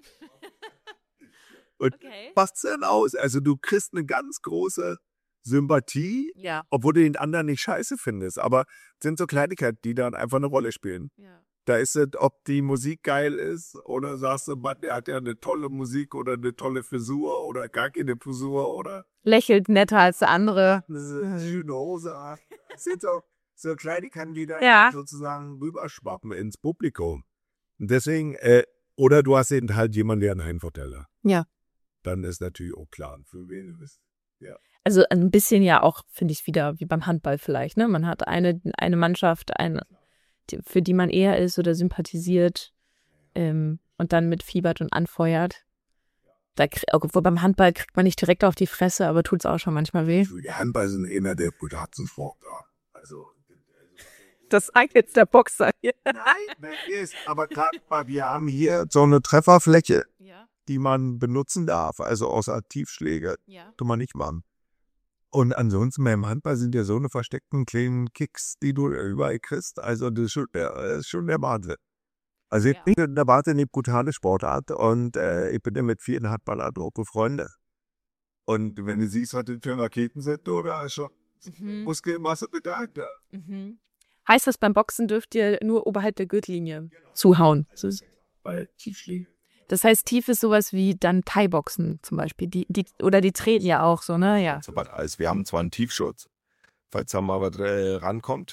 C: Und okay. Was denn aus? Also du kriegst eine ganz große Sympathie, ja. Obwohl du den anderen nicht scheiße findest. Aber es sind so Kleinigkeiten, die dann einfach eine Rolle spielen. Ja. Da ist es, ob die Musik geil ist oder sagst du, Mann, der hat ja eine tolle Musik oder eine tolle Frisur oder gar keine Frisur oder...
D: Lächelt netter als der andere.
C: Schöne Hose. Das sind so, so Kleinigkeiten, die da
D: ja.
C: sozusagen rüberschwappen ins Publikum. Und deswegen, äh, oder du hast eben halt jemanden, der einen Heimvorteil hat.
D: Ja.
C: Dann ist natürlich auch klar, für wen du bist. Ja.
D: Also ein bisschen ja auch, finde ich, wieder wie beim Handball vielleicht. Ne? Man hat eine, eine Mannschaft, eine, die, für die man eher ist oder sympathisiert ähm, und dann mitfiebert und anfeuert. Da, obwohl beim Handball kriegt man nicht direkt auf die Fresse, aber tut es auch schon manchmal weh.
C: Die Handball sind einer der brutalsten Sportarten. Also,
D: das sagt jetzt der Boxer hier.
C: Nein, ist, aber gerade wir haben hier so eine Trefferfläche, ja. Die man benutzen darf, also außer Tiefschläge, ja. Tun man nicht machen. Und ansonsten beim Handball sind ja so eine versteckten kleinen Kicks, die du überall kriegst. Also das ist schon der, das ist schon der Wahnsinn. Also ich ja. bin der Wahnsinn eine brutale Sportart und äh, ich bin ja mit vielen Handballern auch befreundet. Und wenn du siehst, was das für Raketen sind, oder schon mhm. Muskelmasse bedeutet.
D: Mhm. Heißt das, beim Boxen dürft ihr nur oberhalb der Gürtellinie genau. zuhauen? So
C: bei Tiefschlägen.
D: Das heißt, tief ist sowas wie dann Thai-Boxen zum Beispiel. Die, die, oder die treten ja auch so, ne? Ja.
B: Also wir haben zwar einen Tiefschutz, falls da mal was äh, rankommt.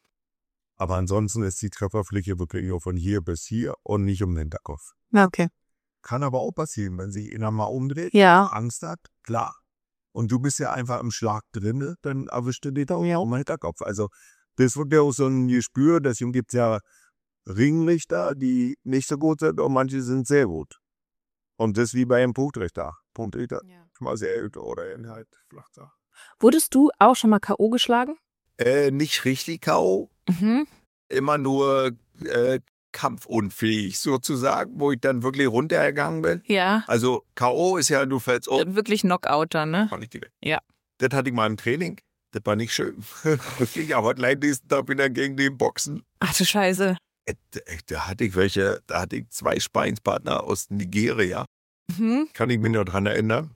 C: Aber ansonsten ist die Trefferfläche wirklich nur von hier bis hier und nicht um den Hinterkopf.
D: Ja, okay.
C: Kann aber auch passieren, wenn sich einer mal umdreht,
D: ja.
C: Angst hat, klar. Und du bist ja einfach im Schlag drin, dann erwischt du dich da ja. um den Hinterkopf. Also das wird ja auch so ein Gespür, deswegen gibt es ja Ringrichter, die nicht so gut sind und manche sind sehr gut. Und das wie bei einem Punktrichter. Punktrichter, ja. Mal sehr gut oder halt flach da.
D: Wurdest du auch schon mal K O geschlagen?
B: Äh, nicht richtig K O.
D: Mhm.
B: Immer nur äh, kampfunfähig sozusagen, wo ich dann wirklich runtergegangen bin.
D: Ja.
B: Also K O ist ja, du fällst um.
D: Wirklich Knockout dann, ne?
B: Fand ich die
D: ja.
B: Das hatte ich mal im Training. Das war nicht schön. Das ging ja heute leider nächsten Tag wieder gegen den Boxen.
D: Ach du Scheiße.
B: Da hatte ich welche, da hatte ich zwei Sparringspartner aus Nigeria.
D: Mhm.
B: Kann ich mich noch dran erinnern.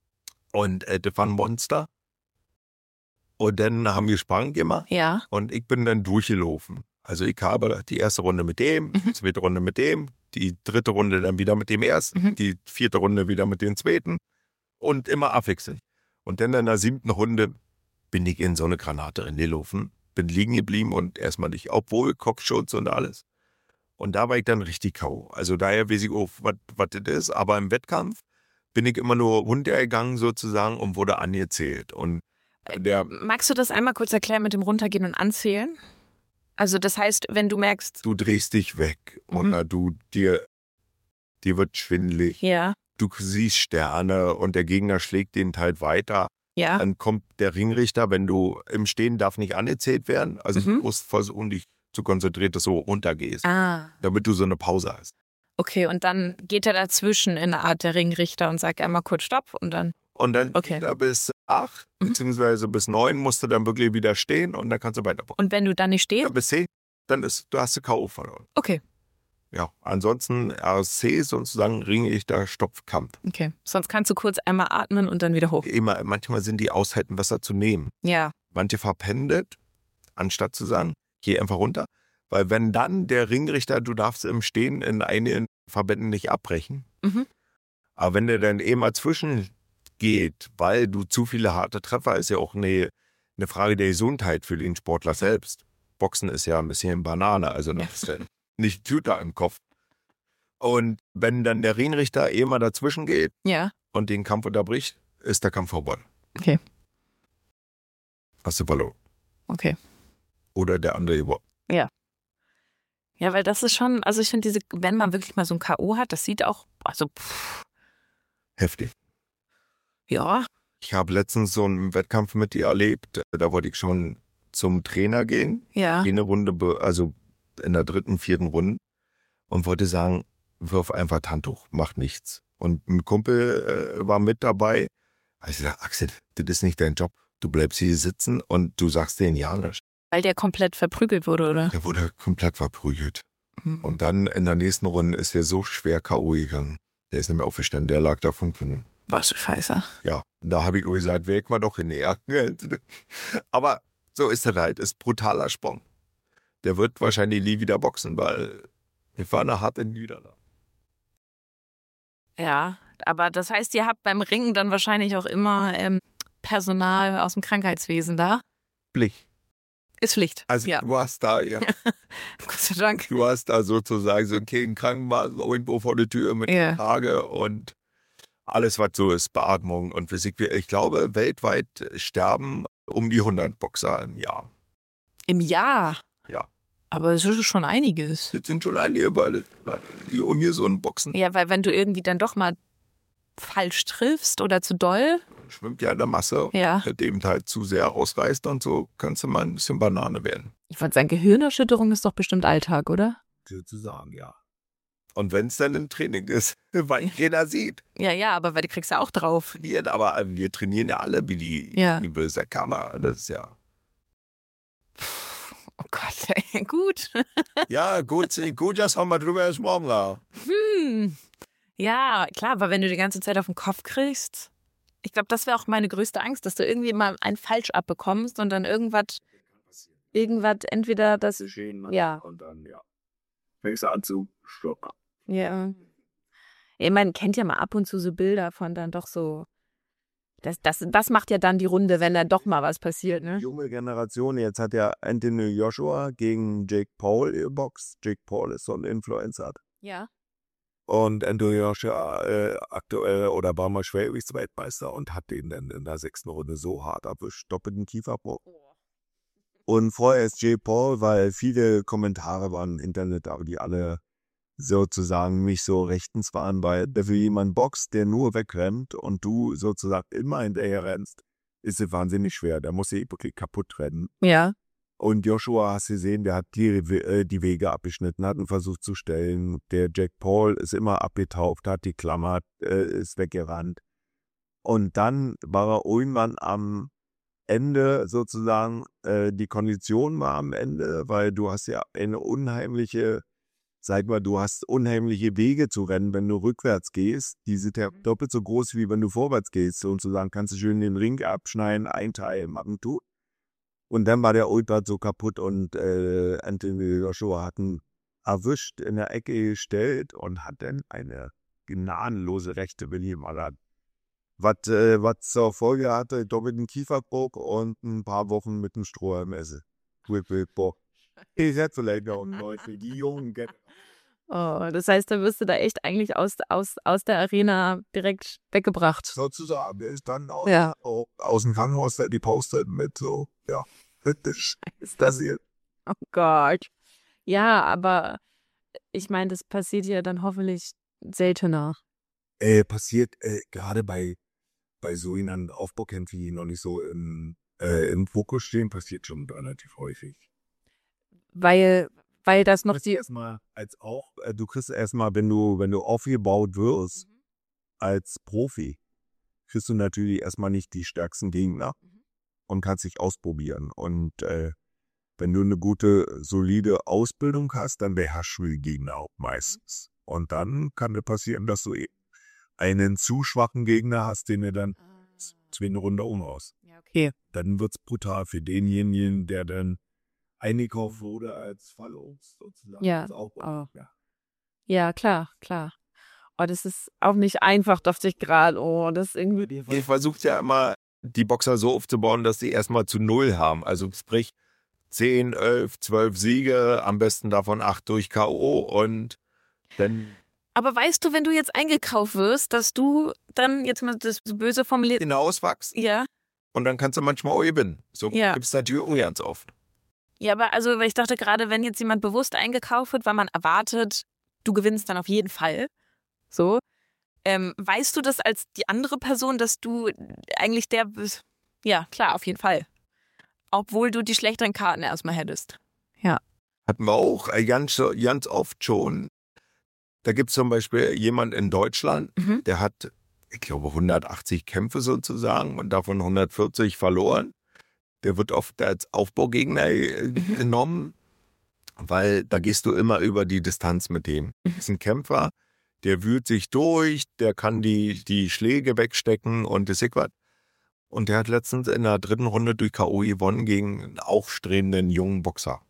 B: Und äh, das waren Monster. Und dann haben wir Sparring gemacht.
D: Ja.
B: Und ich bin dann durchgelaufen. Also ich habe die erste Runde mit dem, mhm. die zweite Runde mit dem, die dritte Runde dann wieder mit dem ersten, mhm. die vierte Runde wieder mit dem zweiten. Und immer abwechselnd. Und dann in der siebten Runde bin ich in so eine Granate reingelaufen. Bin liegen geblieben und erstmal nicht, obwohl Kopfschutz und alles. Und da war ich dann richtig K O. Also daher weiß ich auch, was das ist. Aber im Wettkampf bin ich immer nur runtergegangen sozusagen und wurde angezählt. Und der
D: Magst du das einmal kurz erklären mit dem Runtergehen und Anzählen? Also das heißt, wenn du merkst...
B: Du drehst dich weg mhm. oder du dir, dir wird schwindelig.
D: Ja.
B: Du siehst Sterne und der Gegner schlägt den Teil weiter.
D: Ja.
B: Dann kommt der Ringrichter, wenn du im Stehen darf nicht angezählt werden. Also mhm. du musst versuchen, dich zu konzentrieren, dass du runtergehst.
D: Ah.
B: Damit du so eine Pause hast.
D: Okay, und dann geht er dazwischen in der Art der Ringrichter und sagt einmal kurz Stopp und dann...
B: Und dann
D: okay.
B: da bis acht, mhm. beziehungsweise bis neun musst du dann wirklich wieder stehen und dann kannst du weiter.
D: Und wenn du dann nicht stehst?
B: Ja, bis zehn, dann ist, du hast du K O verloren.
D: Okay.
B: Ja, ansonsten R S C sozusagen Ringrichter Stopfkampf.
D: Okay, sonst kannst du kurz einmal atmen und dann wieder hoch.
B: Immer, manchmal sind die aushalten, Wasser zu nehmen.
D: Ja.
B: Manche verpendet, anstatt zu sagen, geh einfach runter. Weil wenn dann der Ringrichter, du darfst im Stehen in einigen Verbänden nicht abbrechen.
D: Mhm.
B: Aber wenn der dann eben mal zwischen geht, weil du zu viele harte Treffer, ist ja auch eine, eine Frage der Gesundheit für den Sportler selbst. Boxen ist ja ein bisschen Banane, also das ist ja nicht Tüter im Kopf. Und wenn dann der Ringrichter eh mal dazwischen geht
D: ja.
B: und den Kampf unterbricht, ist der Kampf vorbei.
D: Okay.
B: Hast du verloren.
D: Okay.
B: oder der andere gewonnen.
D: Ja. Ja, weil das ist schon, also ich finde diese, wenn man wirklich mal so ein K O hat, das sieht auch, also pff,
B: Heftig.
D: ja.
B: Ich habe letztens so einen Wettkampf mit ihr erlebt. Da wollte ich schon zum Trainer gehen.
D: Ja.
B: Eine Runde, be- also in der dritten, vierten Runde. Und wollte sagen, wirf einfach das Handtuch, mach nichts. Und ein Kumpel äh, war mit dabei. Also ich gesagt, Axel, das ist nicht dein Job. Du bleibst hier sitzen und du sagst denen ja nicht.
D: Weil der komplett verprügelt wurde, oder?
B: Der wurde komplett verprügelt.
D: Mhm.
B: Und dann in der nächsten Runde ist er so schwer K O gegangen. Der ist nicht mehr aufgestanden, der lag da fünf Minuten.
D: Was für Scheiße.
B: Ja, da habe ich gesagt, weg mal doch in die Erde. Aber so ist das halt, ist brutaler Sprung. Der wird wahrscheinlich nie wieder boxen, weil wir war eine harte Niederlage.
D: Ja, aber das heißt, ihr habt beim Ringen dann wahrscheinlich auch immer ähm, Personal aus dem Krankheitswesen da?
B: Pflicht.
D: Ist Pflicht.
B: Also
D: ja.
B: du hast da, ja,
D: Gott sei Dank.
B: du hast da sozusagen so einen kleinen Krankenwagen irgendwo vor der Tür mit
D: Ja.
B: Tage und alles, was so ist, Beatmung und Physik. Ich glaube, weltweit sterben um die hundert Boxer im Jahr.
D: Im Jahr?
B: Ja.
D: Aber es ist schon einiges.
B: Das sind schon einige, weil die ungesunden Boxen.
D: Ja, weil wenn du irgendwie dann doch mal falsch triffst oder zu doll.
B: Schwimmt ja in der Masse,
D: Ja.
B: mit dem halt zu sehr ausreißt und so kannst du mal ein bisschen Banane werden.
D: Ich wollte sagen, Gehirnerschütterung ist doch bestimmt Alltag, oder?
C: Sozusagen, ja.
B: Und wenn es dann im Training ist, weil jeder sieht.
D: Ja, ja, aber weil die kriegst du auch drauf.
B: Wir, aber wir trainieren ja alle wie die,
D: Ja.
B: die böse Kammer. Das ist ja.
D: Oh Gott, ey, gut.
B: Ja, gut, gut, das haben wir drüber gesprochen. Ja.
D: Hm. Ja, klar, aber wenn du die ganze Zeit auf den Kopf kriegst, ich glaube, das wäre auch meine größte Angst, dass du irgendwie mal einen falsch abbekommst und dann irgendwas, irgendwas, entweder das, ja.
C: Und dann, ja, fängst du an zu stoppen.
D: Ja. Ja, man kennt ja mal ab und zu so Bilder von dann doch so, das, das, das macht ja dann die Runde, wenn dann doch mal was passiert, ne?
C: Junge Generation, jetzt hat ja Anthony Joshua gegen Jake Paul geboxt. Jake Paul ist so ein Influencer.
D: Ja.
C: Und Anthony Joshua äh, aktuell oder war mal Schwergewichtsweltmeister und hat den dann in der sechsten Runde so hart erwischt, doppelten Kieferbruch. Und vorher ist Jake Paul, weil viele Kommentare waren im Internet, aber die alle sozusagen mich so rechtens waren, weil für jemanden boxt, der nur wegrennt und du sozusagen immer hinterher rennst, ist es wahnsinnig schwer. Der muss sich wirklich kaputt rennen.
D: Ja.
C: Und Joshua, hast du gesehen, der hat die, äh, die Wege abgeschnitten, hat einen Versuch zu stellen. Der Jake Paul ist immer abgetaucht, hat die Klammer, äh, ist weggerannt. Und dann war er irgendwann am Ende sozusagen, äh, die Kondition war am Ende, weil du hast ja eine unheimliche, sag mal, du hast unheimliche Wege zu rennen, wenn du rückwärts gehst. Die sind ja doppelt so groß, wie wenn du vorwärts gehst. Sozusagen kannst du schön den Ring abschneiden, einteilen, machen, tun. Und dann war der Ultra so kaputt und äh, Anthony Joshua hat ihn erwischt, in der Ecke gestellt und hat dann eine gnadenlose rechte Willi geballert. Was, äh, was zur Folge hatte, doppelten Kieferbruch und ein paar Wochen mit dem Stroh im Esse. Ich hätte vielleicht noch Leute, die Jungen kennen.
D: Oh, das heißt, da wirst du da echt eigentlich aus, aus, aus der Arena direkt weggebracht.
C: Sozusagen, der ist dann aus,
D: Ja.
C: auch aus dem Krankenhaus die postet mit so, ja, das ist das hier.
D: Oh Gott. Ja, aber ich meine, das passiert ja dann hoffentlich seltener.
C: Äh, passiert äh, gerade bei, bei so jemanden Aufbaukämpfen, die noch nicht so im, äh, im Fokus stehen, passiert schon relativ häufig.
D: Weil, weil das noch
C: kriegst
D: die.
C: erstmal als auch, äh, du kriegst erstmal, wenn du, wenn du aufgebaut wirst, als Profi, kriegst du natürlich erstmal nicht die stärksten Gegner und kannst dich ausprobieren. Und äh, wenn du eine gute, solide Ausbildung hast, dann beherrschst du die Gegner auch meistens. Und dann kann dir passieren, dass du eben einen zu schwachen Gegner hast, den du dann zwei Runde umhaust.
D: Ja, okay.
C: Dann wird's brutal für denjenigen, der dann eingekauft wurde als Fallobst sozusagen.
D: Ja,
C: als Aufbau.
D: oh.
C: Ja.
D: Ja, klar, klar. Oh, das ist auch nicht einfach, dachte ich gerade. Oh, das ist irgendwie.
B: Ihr versucht ja immer, die Boxer so aufzubauen, dass sie erstmal zu Null haben. Also sprich zehn, elf, zwölf Siege, am besten davon acht durch K O und dann
D: Aber weißt du, wenn du jetzt eingekauft wirst, dass du dann jetzt mal das böse formuliert.
B: hinauswachsen
D: Ja.
B: und dann kannst du manchmal auch gewinnen. So
D: Ja.
B: gibt es natürlich auch ganz oft.
D: Ja, aber also, weil ich dachte gerade, wenn jetzt jemand bewusst eingekauft wird, weil man erwartet, du gewinnst dann auf jeden Fall. So. Ähm, weißt du das als die andere Person, dass du eigentlich der bist? Ja, klar, auf jeden Fall. Obwohl du die schlechteren Karten erstmal hättest. Ja.
B: Hatten wir auch äh, ganz, ganz oft schon. Da gibt es zum Beispiel jemand in Deutschland,
D: Mhm.
B: der hat, ich glaube, hundertachtzig Kämpfe sozusagen und davon hundertvierzig verloren. Der wird oft als Aufbaugegner äh,
D: Mhm.
B: genommen, weil da gehst du immer über die Distanz mit dem. Das ist ein Kämpfer, der wühlt sich durch, der kann die, die Schläge wegstecken und das ist was. Und der hat letztens in der dritten Runde durch K O gewonnen gegen einen aufstrebenden jungen Boxer.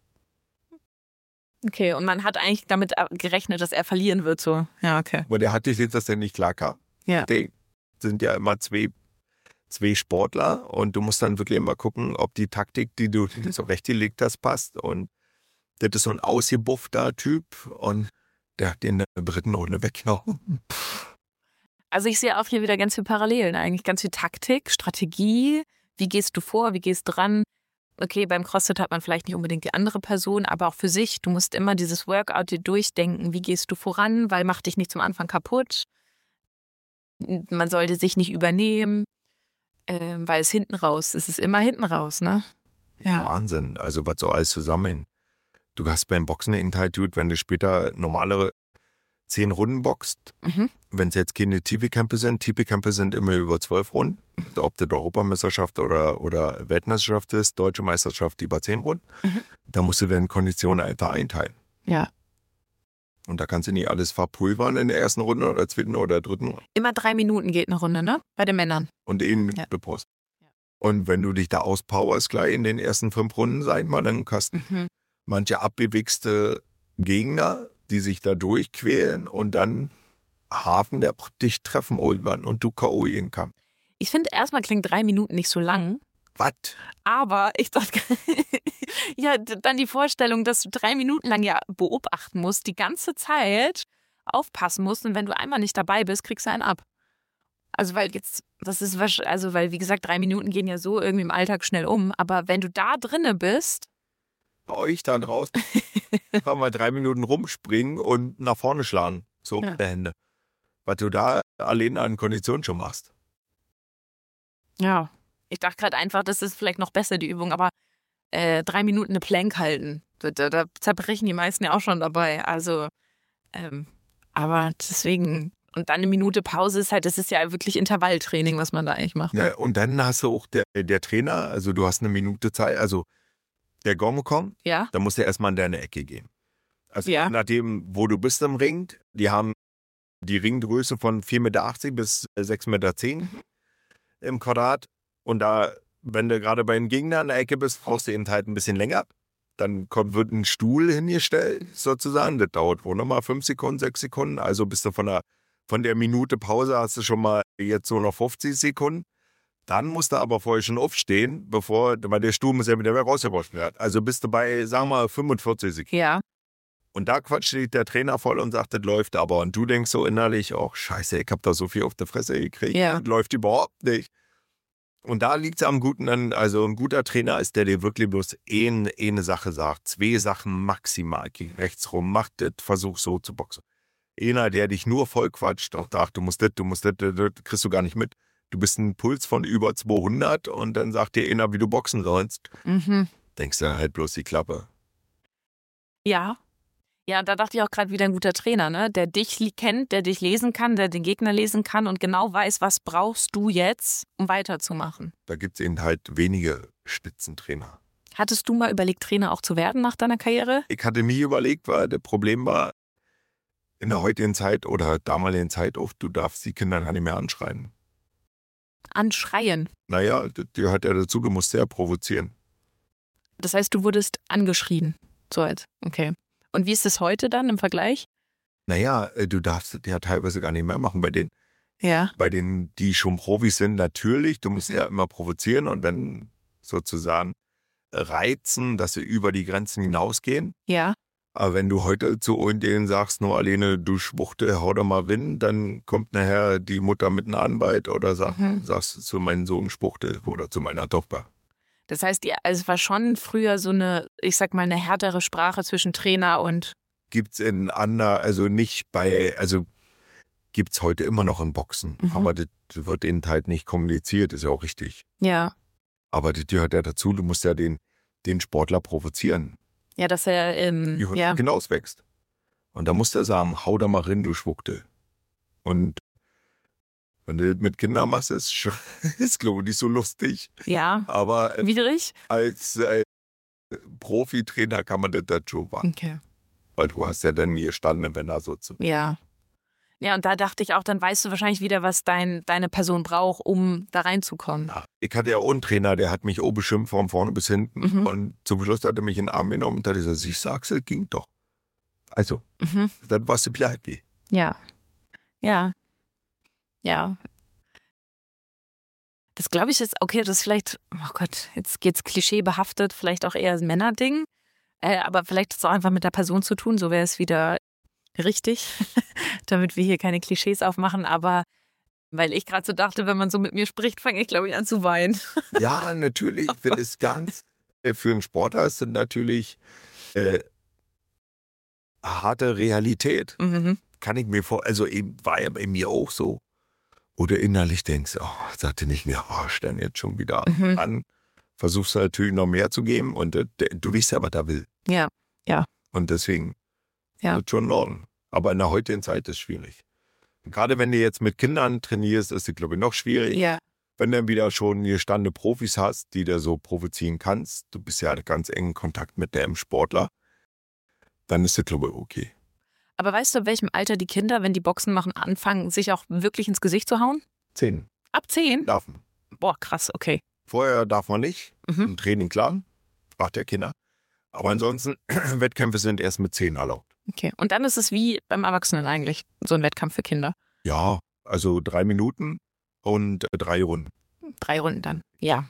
D: Okay, und man hat eigentlich damit gerechnet, dass er verlieren wird, so. Ja, okay.
B: Aber der hat gesehen, dass der nicht klar kam.
D: Ja.
B: Die sind ja immer zwei, zwei Sportler und du musst dann wirklich immer gucken, ob die Taktik, die du zurechtgelegt hast, passt. Und das ist so ein ausgebuffter Typ und der hat den in der dritten Runde weggenommen.
D: Also ich sehe auch hier wieder ganz viele Parallelen eigentlich. Ganz viel Taktik, Strategie. Wie gehst du vor? Wie gehst du dran? Okay, beim CrossFit hat man vielleicht nicht unbedingt die andere Person, aber auch für sich. Du musst immer dieses Workout dir durchdenken. Wie gehst du voran? Weil mach dich nicht zum Anfang kaputt. Man sollte sich nicht übernehmen, äh, weil es hinten raus, es ist immer hinten raus, ne? Ja.
B: Wahnsinn, also was so alles zusammen. Du hast beim Boxen den Teil, wenn du später normale zehn Runden boxt,
D: Mhm.
B: wenn es jetzt keine T V-Kämpfe sind, T V-Kämpfe sind immer über zwölf Runden, ob das Europameisterschaft oder, oder Weltmeisterschaft ist, Deutsche Meisterschaft über zehn Runden,
D: Mhm.
B: da musst du deine Konditionen einfach einteilen.
D: Ja.
B: Und da kannst du nicht alles verpulvern in der ersten Runde oder zweiten oder dritten
D: Immer drei Minuten geht eine Runde, ne? Bei den Männern.
B: und ihn
D: Ja.
B: bepost.
D: Ja.
B: Und wenn du dich da auspowerst gleich in den ersten fünf Runden, sag ich mal, dann kannst
D: Mhm.
B: manche abgewichste Gegner, die sich da durchquälen und dann Hafen, der dich treffen irgendwann und du K O gehen kann.
D: Ich finde, erstmal klingt drei Minuten nicht so lang.
B: Was?
D: Aber ich dachte, ja, dann die Vorstellung, dass du drei Minuten lang ja beobachten musst, die ganze Zeit aufpassen musst und wenn du einmal nicht dabei bist, kriegst du einen ab. Also weil jetzt, das ist wahrscheinlich, also weil wie gesagt, drei Minuten gehen ja so irgendwie im Alltag schnell um, aber wenn du da drinne bist,
B: Bei euch da draußen kann mal drei Minuten rumspringen und nach vorne schlagen. So
D: Ja.
B: mit der Hände. Was du da allein an Konditionen schon machst.
D: ja, ich dachte gerade einfach, das ist vielleicht noch besser, die Übung, aber äh, drei Minuten eine Plank halten, da, da, da zerbrechen die meisten ja auch schon dabei. Also, ähm, aber deswegen, und dann eine Minute Pause ist halt, das ist ja wirklich Intervalltraining, was man da eigentlich macht.
B: Ja, und dann hast du auch der, der Trainer, also du hast eine Minute Zeit, also der Gong kommt,
D: Ja?
B: dann musst du erstmal in deine Ecke gehen. Also
D: Ja.
B: nachdem, wo du bist im Ring, die haben die Ringgröße von vier Meter achtzig bis sechs Meter zehn im Quadrat. Und da, wenn du gerade bei den Gegnern in der Ecke bist, brauchst du eben halt ein bisschen länger. Dann kommt, wird ein Stuhl hingestellt, sozusagen. Das dauert wohl nochmal fünf Sekunden, sechs Sekunden. Also bist du von der, von der Minute Pause hast du schon mal jetzt so noch fünfzig Sekunden. Dann musst du aber vorher schon aufstehen, bevor, weil der Stuhl muss ja wieder rausgewaschen werden. Also bist du bei, sagen wir mal, fünfundvierzig Sekunden.
D: Ja.
B: Und da quatscht dich der Trainer voll und sagt, das läuft aber. Und du denkst so innerlich, oh scheiße, ich hab da so viel auf der Fresse gekriegt.
D: Ja.
B: Das läuft überhaupt nicht. Und da liegt es am guten, also ein guter Trainer ist, der dir wirklich bloß eine, eine Sache sagt. Zwei Sachen maximal. Geh rechts rum, mach das, versuch so zu boxen. Einer, der dich nur voll quatscht und sagt, du musst das, du musst das, das, das kriegst du gar nicht mit. Du bist ein Puls von über zweihundert und dann sagt dir einer, wie du boxen sollst.
D: Mhm.
B: Denkst du halt bloß die Klappe.
D: Ja. Ja, da dachte ich auch gerade wieder ein guter Trainer, ne? Der dich li- kennt, der dich lesen kann, der den Gegner lesen kann und genau weiß, was brauchst du jetzt, um weiterzumachen.
B: Da gibt es eben halt wenige Spitzentrainer.
D: Hattest du mal überlegt, Trainer auch zu werden nach deiner Karriere?
B: Ich hatte mir überlegt, weil das Problem war, in der heutigen Zeit oder damaligen Zeit auch, du darfst die Kinder gar nicht mehr anschreien.
D: Anschreien.
B: Naja, das gehört ja dazu, du musst sehr provozieren.
D: Das heißt, du wurdest angeschrien. So jetzt. Okay. Und wie ist es heute dann im Vergleich?
B: Naja, äh, du darfst das ja teilweise gar nicht mehr machen. Bei denen,
D: Ja.
B: bei denen, die schon Profis sind, natürlich, du musst ja immer provozieren und dann sozusagen reizen, dass sie über die Grenzen hinausgehen.
D: Ja.
B: Aber wenn du heute zu denen sagst, nur alleine, du Schwuchte, hau doch mal Win, dann kommt nachher die Mutter mit einer Anwalt oder sagt,
D: Mhm.
B: sagst du zu meinem Sohn Schwuchte oder zu meiner Tochter.
D: Das heißt, ihr, also es war schon früher so eine, ich sag mal, eine härtere Sprache zwischen Trainer und...
B: Gibt's in Ander, also nicht bei, also gibt's heute immer noch im Boxen.
D: Mhm.
B: Aber das wird eben halt nicht kommuniziert, ist ja auch richtig.
D: Ja.
B: Aber das gehört ja dazu, du musst ja den, den Sportler provozieren.
D: Ja, dass er, ähm,
B: Wie
D: ja.
B: hinauswächst. Und da muss der sagen, hau da mal rein, du Schwuchtel. Und wenn du das mit Kindern machst, ist schon, ist glaube ich nicht so lustig.
D: Ja.
B: Aber äh,
D: Widrig?
B: als äh, Profitrainer kann man das dann schon machen.
D: Okay.
B: Weil du hast ja dann gestanden, wenn da so zu.
D: Ja. Ja, und da dachte ich auch, dann weißt du wahrscheinlich wieder, was dein, deine Person braucht, um da reinzukommen.
B: Ja, ich hatte ja auch einen Trainer, der hat mich auch beschimpft von vorne bis hinten.
D: Mhm.
B: Und zum Schluss hat er mich in den Arm genommen und hat gesagt, ich sag's, es ging doch. Also,
D: Mhm.
B: dann warst du pleite.
D: Ja. Ja. Ja. Das glaube ich ist, okay, das ist vielleicht, oh Gott, jetzt geht's klischeebehaftet, vielleicht auch eher ein Männerding. Äh, aber vielleicht ist es auch einfach mit der Person zu tun, so wäre es wieder richtig, damit wir hier keine Klischees aufmachen. Aber weil ich gerade so dachte, wenn man so mit mir spricht, fange ich, glaube ich, an zu weinen.
B: Ja, natürlich. Das ist ganz, äh, für einen Sportler ist das natürlich äh, harte Realität.
D: Mhm.
B: Kann ich mir vor, also eben war ja bei mir auch so. Oder innerlich denkst, oh, sagte nicht mehr, oh, stell jetzt schon wieder
D: Mhm.
B: an. Versuchst natürlich noch mehr zu geben und äh, du weißt ja, was da will.
D: Ja, ja.
B: Und deswegen
D: Ja.
B: ist schon in Ordnung. Aber in der heutigen Zeit ist es schwierig. Gerade wenn du jetzt mit Kindern trainierst, ist es, glaube ich, noch schwierig.
D: Ja.
B: Wenn du dann wieder schon gestandene Profis hast, die du so provozieren kannst, du bist ja ganz engen Kontakt mit dem Sportler, dann ist das, glaube ich, okay.
D: Aber weißt du, in welchem Alter die Kinder, wenn die Boxen machen, anfangen, sich auch wirklich ins Gesicht zu hauen?
B: Zehn
D: Ab zehn?
B: darf man.
D: Boah, krass, okay.
B: Vorher darf man nicht.
D: Mhm.
B: Im Training klar, macht der Kinder. Aber ansonsten, Wettkämpfe sind erst mit zehn erlaubt.
D: Okay. Und dann ist es wie beim Erwachsenen eigentlich, so ein Wettkampf für Kinder.
B: Ja, also drei Minuten und äh, drei Runden.
D: Drei Runden dann. Ja.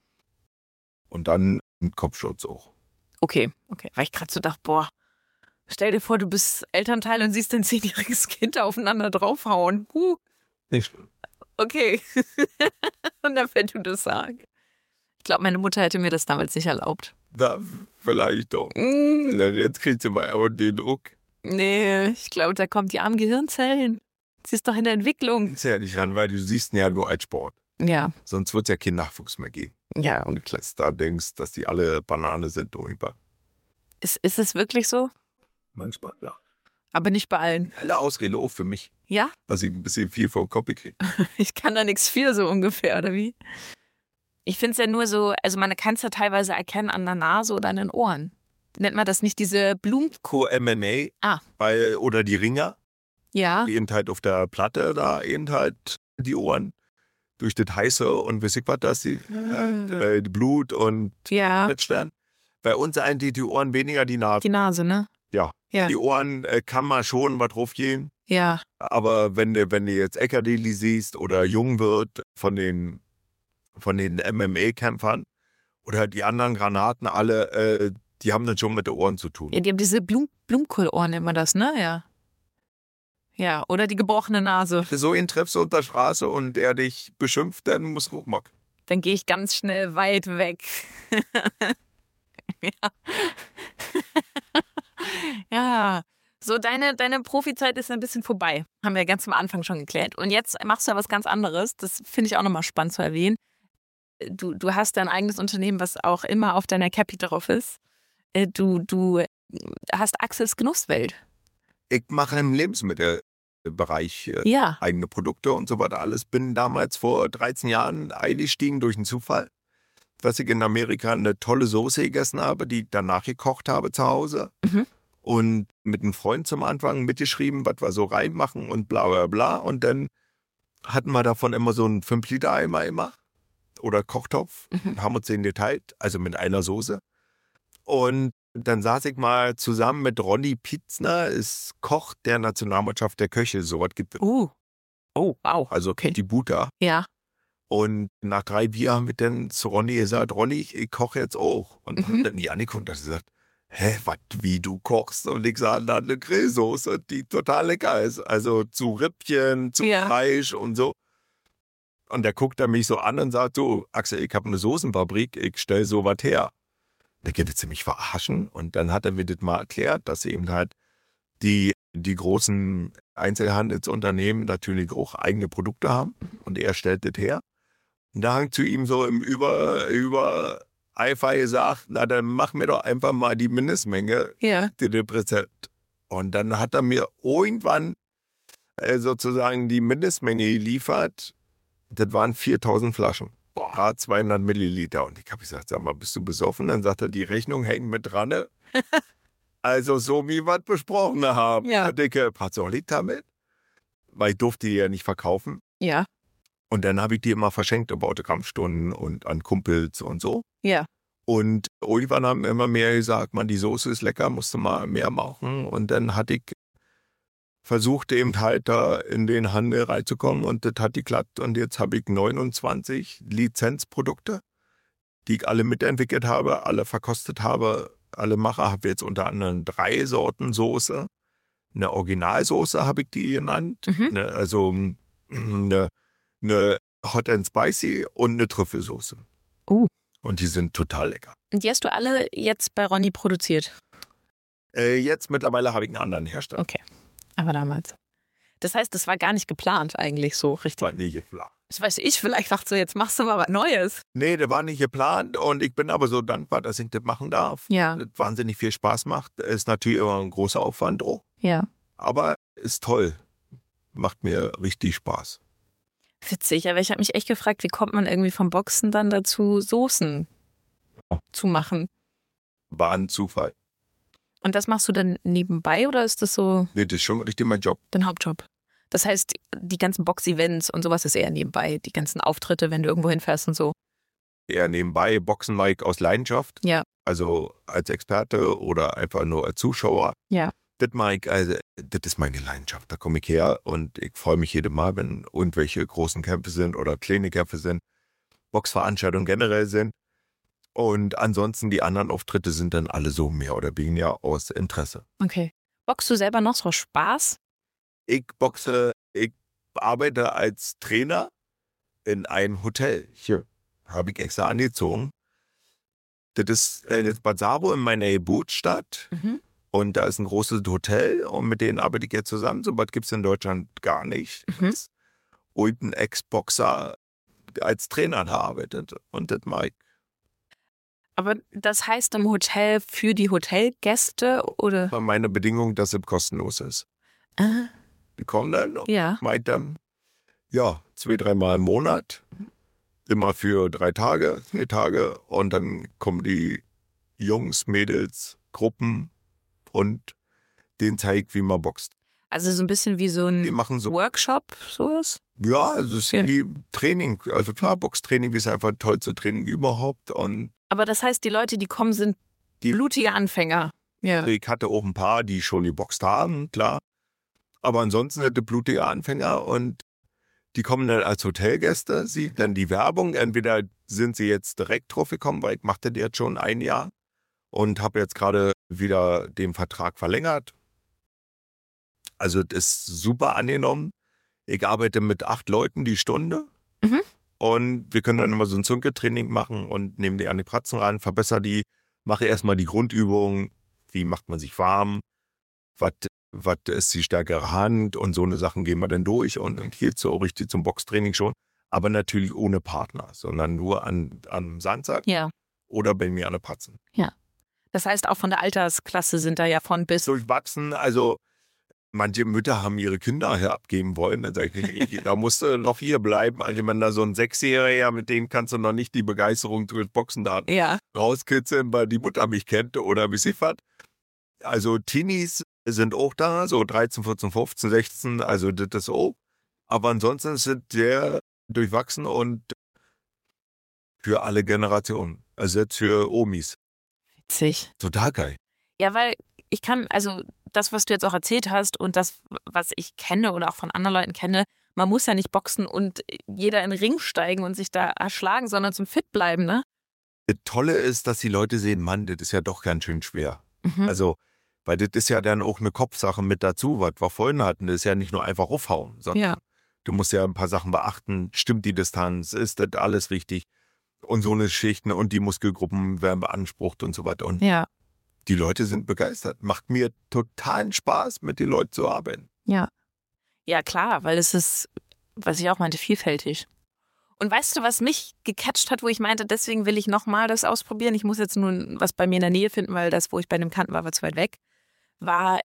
B: Und dann ein Kopfschutz auch.
D: Okay, okay. Weil ich gerade so dachte, boah, stell dir vor, du bist Elternteil und siehst dein zehnjähriges Kind aufeinander draufhauen. Uh,
B: Nicht schlimm.
D: okay. Und dann, wenn du das sagst. Ich glaube, meine Mutter hätte mir das damals nicht erlaubt.
B: Da vielleicht doch.
D: Mm,
B: Jetzt kriegst du mal aber den Druck.
D: nee, ich glaube, da kommt die armen Gehirnzellen. Sie ist doch in der Entwicklung.
B: Ist ja nicht ran, weil du siehst ihn ja nur als Sport.
D: Ja,
B: Sonst wird es ja kein Nachwuchs mehr geben.
D: ja.
B: Und du da denkst, dass die alle Banane sind, drüber.
D: Ist, ist es wirklich so?
B: Manchmal, ja.
D: Aber nicht bei allen.
B: Helle Ausrede auch für mich,
D: Ja?
B: dass ich ein bisschen viel vom Kopf kriege.
D: Ich kann da nichts für, so ungefähr, oder wie? Ich finde es ja nur so, also man kann es ja teilweise erkennen an der Nase oder an den Ohren. Nennt man das nicht diese Blumen?
B: Co-M M A
D: Ah.
B: bei, oder die Ringer,
D: Ja.
B: die eben halt auf der Platte da eben halt die Ohren durch das Heiße und weiß ich was, dass die äh, Blut und
D: Ja.
B: Fettstern. Bei uns eigentlich die Ohren weniger die Nase.
D: Die Nase, ne?
B: Ja.
D: Ja.
B: Die Ohren äh, kann man schon was drauf gehen.
D: Ja.
B: Aber wenn du, wenn du jetzt Eckerdeli siehst oder jung wird von den, von den M M A-Kämpfern oder die anderen Granaten alle, äh, die haben dann schon mit den Ohren zu tun.
D: Ja, die haben diese Blum Blumenkohlohren, nennt man das, ne? Ja. Ja, oder die gebrochene Nase.
B: So ihn triffst du unter der Straße und er dich beschimpft, dann musst du hochmachen.
D: Dann gehe ich ganz schnell weit weg. ja. ja. So, deine, deine Profizeit ist ein bisschen vorbei. Haben wir ganz am Anfang schon geklärt. Und jetzt machst du ja was ganz anderes. Das finde ich auch nochmal spannend zu erwähnen. Du, du hast dein eigenes Unternehmen, was auch immer auf deiner Cappy drauf ist. Du, du hast Axels Genusswelt.
B: Ich mache im Lebensmittelbereich äh,
D: Ja.
B: eigene Produkte und so weiter alles. Bin damals vor dreizehn Jahren eingestiegen durch einen Zufall, dass ich in Amerika eine tolle Soße gegessen habe, die ich danach gekocht habe zu Hause.
D: Mhm.
B: Und mit einem Freund zum Anfang mitgeschrieben, was wir so reinmachen und bla bla bla. Und dann hatten wir davon immer so einen fünf Liter Eimer immer oder Kochtopf
D: Mhm.
B: und haben uns den geteilt, also mit einer Soße. Und dann saß ich mal zusammen mit Ronny Pietzner, ist Koch der Nationalmannschaft der Köche, sowas gibt es.
D: Uh. Oh, wow.
B: Also
D: okay.
B: die Buta.
D: Ja.
B: Und nach drei Bier haben wir dann zu Ronny gesagt, Ronny, ich koche jetzt auch. Und
D: Mhm.
B: mhm. dann die angeguckt und hat gesagt, hä, was, wie du kochst? Und ich sage, da eine Grillsoße, die total lecker ist. Also zu Rippchen, zu
D: Ja.
B: Fleisch und so. Und der guckt dann mich so an und sagt, so, Axel, ich habe eine Soßenfabrik, ich stelle sowas her. Der geht jetzt ziemlich verarschen. Und dann hat er mir das mal erklärt, dass eben halt die, die großen Einzelhandelsunternehmen natürlich auch eigene Produkte haben. Und er stellt das her. Und da haben zu ihm so im Über, über Eifer gesagt, na dann mach mir doch einfach mal die Mindestmenge,
A: Ja.
B: die das Rezept. Und dann hat er mir irgendwann äh, sozusagen die Mindestmenge geliefert. Das waren viertausend Flaschen. Boah, zweihundert Milliliter. Und ich habe gesagt, sag mal, bist du besoffen? Dann sagt er, die Rechnung hängt mit dran. Ne? Also so wie wir es besprochen haben.
A: Ja.
B: Dicke Pazzolita mit. Weil ich durfte die ja nicht verkaufen.
A: Ja.
B: Und dann habe ich die immer verschenkt über Autogrammstunden und an Kumpels und so.
A: Ja.
B: Und irgendwann haben immer mehr gesagt, man, die Soße ist lecker, musst du mal mehr machen. Und dann hatte ich versucht eben halt da in den Handel reinzukommen und das hat geklappt. Und jetzt habe ich neunundzwanzig Lizenzprodukte, die ich alle mitentwickelt habe, alle verkostet habe, alle mache. Habe jetzt unter anderem drei Sorten Soße. Eine Originalsoße habe ich die genannt,
A: Mhm.
B: eine, also eine, eine Hot and Spicy und eine Trüffelsoße.
A: Uh.
B: Und die sind total lecker.
A: Und die hast du alle jetzt bei Ronny produziert?
B: Äh, jetzt mittlerweile habe ich einen anderen Hersteller.
A: Okay. Aber damals. Das heißt, das war gar nicht geplant eigentlich so richtig.
B: War nie geplant.
A: Das weiß ich, vielleicht dachte so, jetzt machst du mal was Neues.
B: Nee, der war nicht geplant und ich bin aber so dankbar, dass ich das machen darf.
A: Ja.
B: Das wahnsinnig viel Spaß macht. Ist natürlich immer ein großer Aufwand, oh.
A: Ja.
B: Aber ist toll. Macht mir richtig Spaß.
A: Witzig, aber ich habe mich echt gefragt, wie kommt man irgendwie vom Boxen dann dazu, Soßen zu machen?
B: War ein Zufall.
A: Und das machst du dann nebenbei oder ist das so
B: Nee, das ist schon richtig mein Job.
A: dein Hauptjob? Das heißt, die ganzen Box-Events und sowas ist eher nebenbei, die ganzen Auftritte, wenn du irgendwo hinfährst und so.
B: Eher nebenbei, Boxen Mike aus Leidenschaft.
A: Ja.
B: Also als Experte oder einfach nur als Zuschauer.
A: Ja.
B: Das Mike, also das ist meine Leidenschaft. Da komme ich her und ich freue mich jedes Mal, wenn irgendwelche großen Kämpfe sind oder kleine Kämpfe sind, Boxveranstaltungen generell sind. Und ansonsten die anderen Auftritte sind dann alle so mehr oder weniger aus Interesse.
A: Okay. Boxst du selber noch so aus Spaß?
B: Ich boxe, ich arbeite als Trainer in einem Hotel. Hier habe ich extra angezogen. Das ist äh, das Bad Sabo in meiner Geburtsstadt.
A: Mhm.
B: Und da ist ein großes Hotel und mit denen arbeite ich jetzt zusammen. So was gibt es in Deutschland gar nicht.
A: Mhm.
B: Und ein Ex-Boxer als Trainer da arbeitet. Und das mache ich.
A: Aber das heißt im Hotel für die Hotelgäste oder?
B: War meine Bedingung, dass es kostenlos ist.
A: Ah,
B: Die kommen dann und
A: ja.
B: meint dann, ja, zwei, dreimal im Monat. Immer für drei Tage, vier Tage. Und dann kommen die Jungs, Mädels, Gruppen und denen zeige ich, wie man boxt.
A: Also so ein bisschen wie so
B: Die
A: ein
B: machen so,
A: Workshop, sowas?
B: ja, also es ist
A: Ja.
B: wie Training. Also klar, Boxtraining ist einfach das tollste Training überhaupt. Und
A: Aber das heißt, die Leute, die kommen, sind
B: Die-
A: blutige Anfänger. Ja.
B: ich hatte auch ein paar, die schon geboxt haben, klar. Aber ansonsten sind die blutige Anfänger und die kommen dann als Hotelgäste, sieht dann die Werbung. Entweder sind sie jetzt direkt drauf gekommen, weil ich machte das jetzt schon ein Jahr und habe jetzt gerade wieder den Vertrag verlängert. Also das ist super angenommen. Ich arbeite mit acht Leuten die Stunde.
A: Mhm.
B: Und wir können dann immer so ein Zunke-Training machen und nehmen die an die Pratzen ran, verbessere die, mache erstmal die Grundübungen, wie macht man sich warm, was was ist die stärkere Hand und so eine Sachen gehen wir dann durch und dann hielt so richtig zum Boxtraining schon, aber natürlich ohne Partner, sondern nur an, am Samstag
A: Ja.
B: oder bei mir an der Pratzen.
A: Das heißt, auch von der Altersklasse sind da ja von bis.
B: Durchwachsen, also manche Mütter haben ihre Kinder hier abgeben wollen, dann sage ich, da musst du noch hier bleiben. Also wenn da so ein Sechsjähriger, mit dem kannst du noch nicht die Begeisterung durch Boxen da
A: Ja.
B: rauskitzeln, weil die Mutter mich kennt oder wie sie fährt. Also Teenies sind auch da, so dreizehn, vierzehn, fünfzehn, sechzehn, also das ist auch. Aber ansonsten sind sehr durchwachsen und für alle Generationen. Also jetzt für Omis.
A: Witzig.
B: Total geil.
A: Ja, weil ich kann, also das, was du jetzt auch erzählt hast und das, was ich kenne oder auch von anderen Leuten kenne, man muss ja nicht boxen und jeder in den Ring steigen und sich da erschlagen, sondern zum Fit bleiben, ne?
B: Das Tolle ist, dass die Leute sehen, Mann, das ist ja doch ganz schön schwer.
A: Mhm.
B: Also, weil das ist ja dann auch eine Kopfsache mit dazu, was wir vorhin hatten. Das ist ja nicht nur einfach aufhauen, sondern
A: Ja.
B: Du musst ja ein paar Sachen beachten. Stimmt die Distanz? Ist das alles richtig? Und so eine Schichten und die Muskelgruppen werden beansprucht und so weiter. Und
D: Ja,
B: die Leute sind begeistert. Macht mir totalen Spaß, mit den Leuten zu arbeiten.
D: ja. Ja, klar, weil es ist, was ich auch meinte, vielfältig. Und weißt du, was mich gecatcht hat, wo ich meinte, deswegen will ich nochmal das ausprobieren. Ich muss jetzt nun was bei mir in der Nähe finden, weil das, wo ich bei einem Bekannten war, war zu weit weg. War,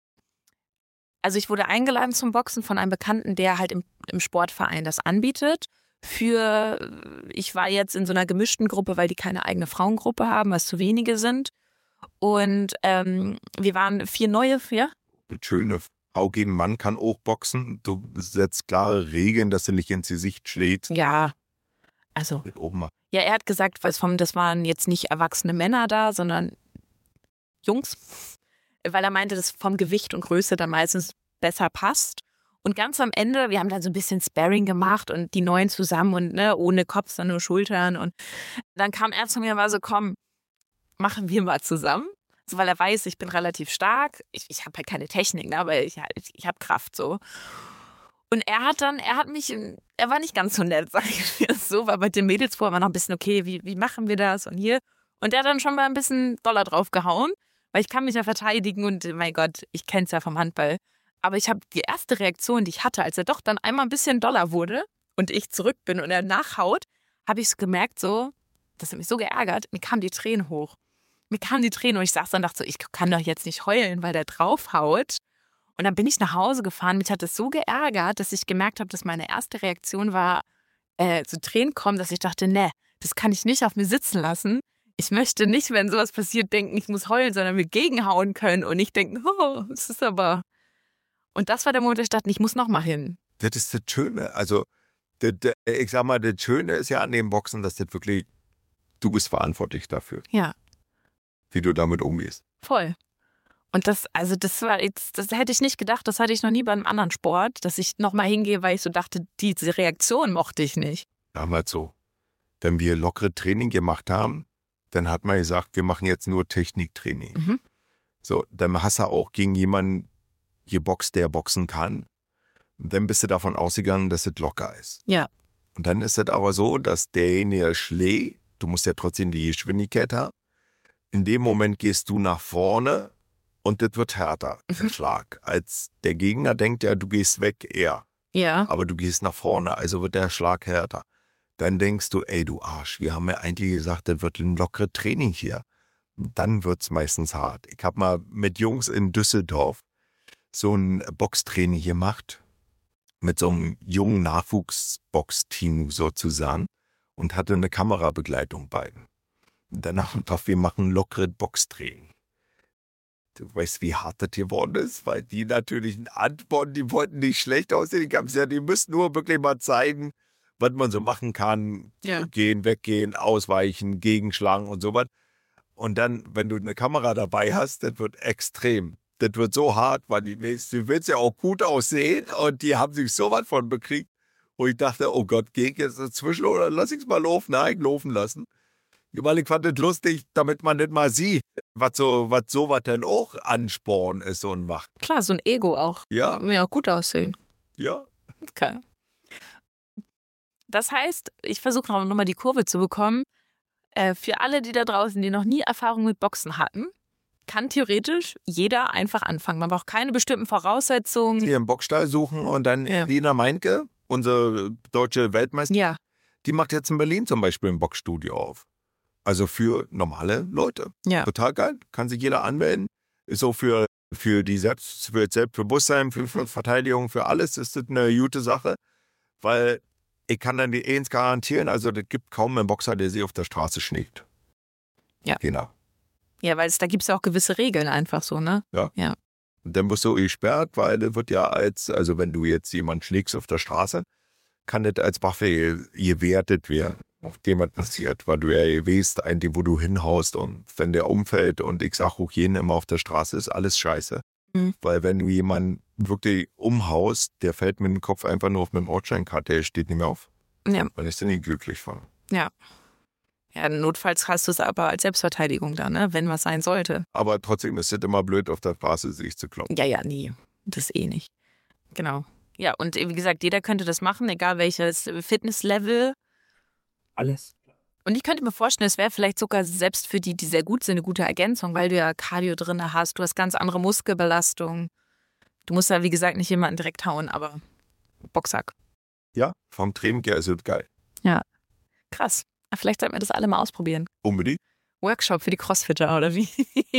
D: also ich wurde eingeladen zum Boxen von einem Bekannten, der halt im, im Sportverein das anbietet. Für, ich war jetzt in so einer gemischten Gruppe, weil die keine eigene Frauengruppe haben, was zu wenige sind. Und ähm, wir waren vier neue, ja?
B: Schöne Frau gegen Mann kann auch boxen. Du setzt klare Regeln, dass sie nicht ins Gesicht schlägt.
D: Ja, also.
B: Mit oben mal.
D: Ja, er hat gesagt, was vom, das waren jetzt nicht erwachsene Männer da, sondern Jungs. Weil er meinte, dass vom Gewicht und Größe dann meistens besser passt. Und ganz am Ende, wir haben dann so ein bisschen Sparring gemacht und die Neuen zusammen und ne, ohne Kopf, sondern nur Schultern. Und dann kam er zu mir und war so, komm, machen wir mal zusammen. So, weil er weiß, ich bin relativ stark. Ich, ich habe halt keine Technik, ne, aber ich, ich habe Kraft so. Und er hat dann, er hat mich, er war nicht ganz so nett, sag ich mir so, weil bei den Mädels vorher war noch ein bisschen, okay, wie, wie machen wir das und hier. Und der hat dann schon mal ein bisschen Dollar drauf gehauen, weil ich kann mich ja verteidigen und mein Gott, ich kenne es ja vom Handball. Aber ich habe die erste Reaktion, die ich hatte, als er doch dann einmal ein bisschen Dollar wurde und ich zurück bin und er nachhaut, habe ich so gemerkt, so, das hat mich so geärgert, mir kamen die Tränen hoch. Mir kamen die Tränen und ich saß dann und dachte so, ich kann doch jetzt nicht heulen, weil der draufhaut. Und dann bin ich nach Hause gefahren. Mich hat das so geärgert, dass ich gemerkt habe, dass meine erste Reaktion war, äh, zu Tränen kommen, dass ich dachte, ne, das kann ich nicht auf mir sitzen lassen. Ich möchte nicht, wenn sowas passiert, denken, ich muss heulen, sondern mir gegenhauen können und nicht denken, oh, das ist aber... Und das war der Moment, wo ich dachte, ich muss noch mal hin.
B: Das ist das Schöne. Also, das, das, ich sag mal, das Schöne ist ja an dem Boxen, dass das wirklich, du bist verantwortlich dafür,
D: Ja,
B: wie du damit umgehst.
D: voll. Und das, also das war jetzt, das hätte ich nicht gedacht, das hatte ich noch nie bei einem anderen Sport, dass ich noch mal hingehe, weil ich so dachte, diese Reaktion mochte ich nicht.
B: Damals so. Wenn wir lockere Training gemacht haben, dann hat man gesagt, wir machen jetzt nur Techniktraining.
D: Mhm.
B: So, dann hast du auch gegen jemanden geboxt, der boxen kann. Und dann bist du davon ausgegangen, dass es locker ist.
D: Ja.
B: Und dann ist es aber so, dass derjenige schlägt, du musst ja trotzdem die Geschwindigkeit haben. In dem Moment gehst du nach vorne und das wird härter, der Schlag. Als der Gegner denkt ja, du gehst weg eher,
D: Ja.
B: aber du gehst nach vorne, also wird der Schlag härter. Dann denkst du, ey du Arsch, wir haben ja eigentlich gesagt, das wird ein lockeres Training hier. Dann wird es meistens hart. Ich habe mal mit Jungs in Düsseldorf so ein Boxtraining gemacht, mit so einem jungen Nachwuchsboxteam sozusagen und hatte eine Kamerabegleitung bei. Danach einfach, wir machen lockeres Boxtraining. Du weißt, wie hart das geworden ist, weil die natürlich antworten, die wollten nicht schlecht aussehen. Die, ja, die müssen nur wirklich mal zeigen, was man so machen kann.
D: Ja.
B: Gehen, weggehen, ausweichen, gegenschlagen und sowas. Und dann, wenn du eine Kamera dabei hast, das wird extrem. Das wird so hart, weil die, du willst ja auch gut aussehen und die haben sich sowas von bekriegt, wo ich dachte, oh Gott, geh ich jetzt dazwischen oder lass ich es mal laufen? Nein, laufen lassen. Weil ich fand es lustig, damit man nicht mal sieht, was so was sowas denn auch Ansporn ist und macht.
D: Klar, so ein Ego auch.
B: Ja,
D: Ja, gut aussehen.
B: ja.
D: Okay. Das heißt, ich versuche noch mal die Kurve zu bekommen. Äh, für alle, die da draußen, die noch nie Erfahrung mit Boxen hatten, kann theoretisch jeder einfach anfangen. Man braucht keine bestimmten Voraussetzungen.
B: Hier im Boxstall suchen und dann
D: Ja.
B: Lena Meinke, unsere deutsche Weltmeisterin,
D: Ja,
B: die macht jetzt in Berlin zum Beispiel ein Boxstudio auf. Also für normale Leute.
D: ja.
B: Total geil. Kann sich jeder anmelden. Ist so für, für die Selbst, für Selbstbewusstsein, für, für Verteidigung, für alles ist das eine gute Sache. Weil ich kann dann die eins garantieren, also es gibt kaum einen Boxer, der sie auf der Straße schlägt.
D: Ja.
B: Genau.
D: Ja, weil es, da gibt es ja auch gewisse Regeln einfach so, ne?
B: Und dann wirst du gesperrt, weil das wird ja als, also wenn du jetzt jemanden schlägst auf der Straße, kann das als Waffe gewertet werden, auf dem was passiert, weil du ja weißt, eigentlich, wo du hinhaust und wenn der umfällt und ich sag auch jeden immer auf der Straße, ist alles scheiße.
D: Mhm.
B: Weil wenn du jemanden wirklich umhaust, der fällt mit dem Kopf einfach nur auf mit dem Ortscheinkarte, der steht nicht mehr auf.
D: Ja.
B: Weil ich dann nicht glücklich von.
D: Ja, notfalls hast du es aber als Selbstverteidigung da, ne? Wenn was sein sollte.
B: Aber trotzdem ist es immer blöd, auf der Straße sich zu kloppen.
D: Ja, ja, nie. Das eh nicht. Genau. Ja, und wie gesagt, jeder könnte das machen, egal welches Fitnesslevel.
C: Alles.
D: Und ich könnte mir vorstellen, es wäre vielleicht sogar selbst für die, die sehr gut sind, eine gute Ergänzung, weil du ja Cardio drin hast, du hast ganz andere Muskelbelastung. Du musst ja, wie gesagt, nicht jemanden direkt hauen, aber Boxsack.
B: Ja, vom Training her ist es geil.
D: Ja, krass. Vielleicht sollten wir das alle mal ausprobieren.
B: Unbedingt.
D: Workshop für die Crossfitter, oder wie?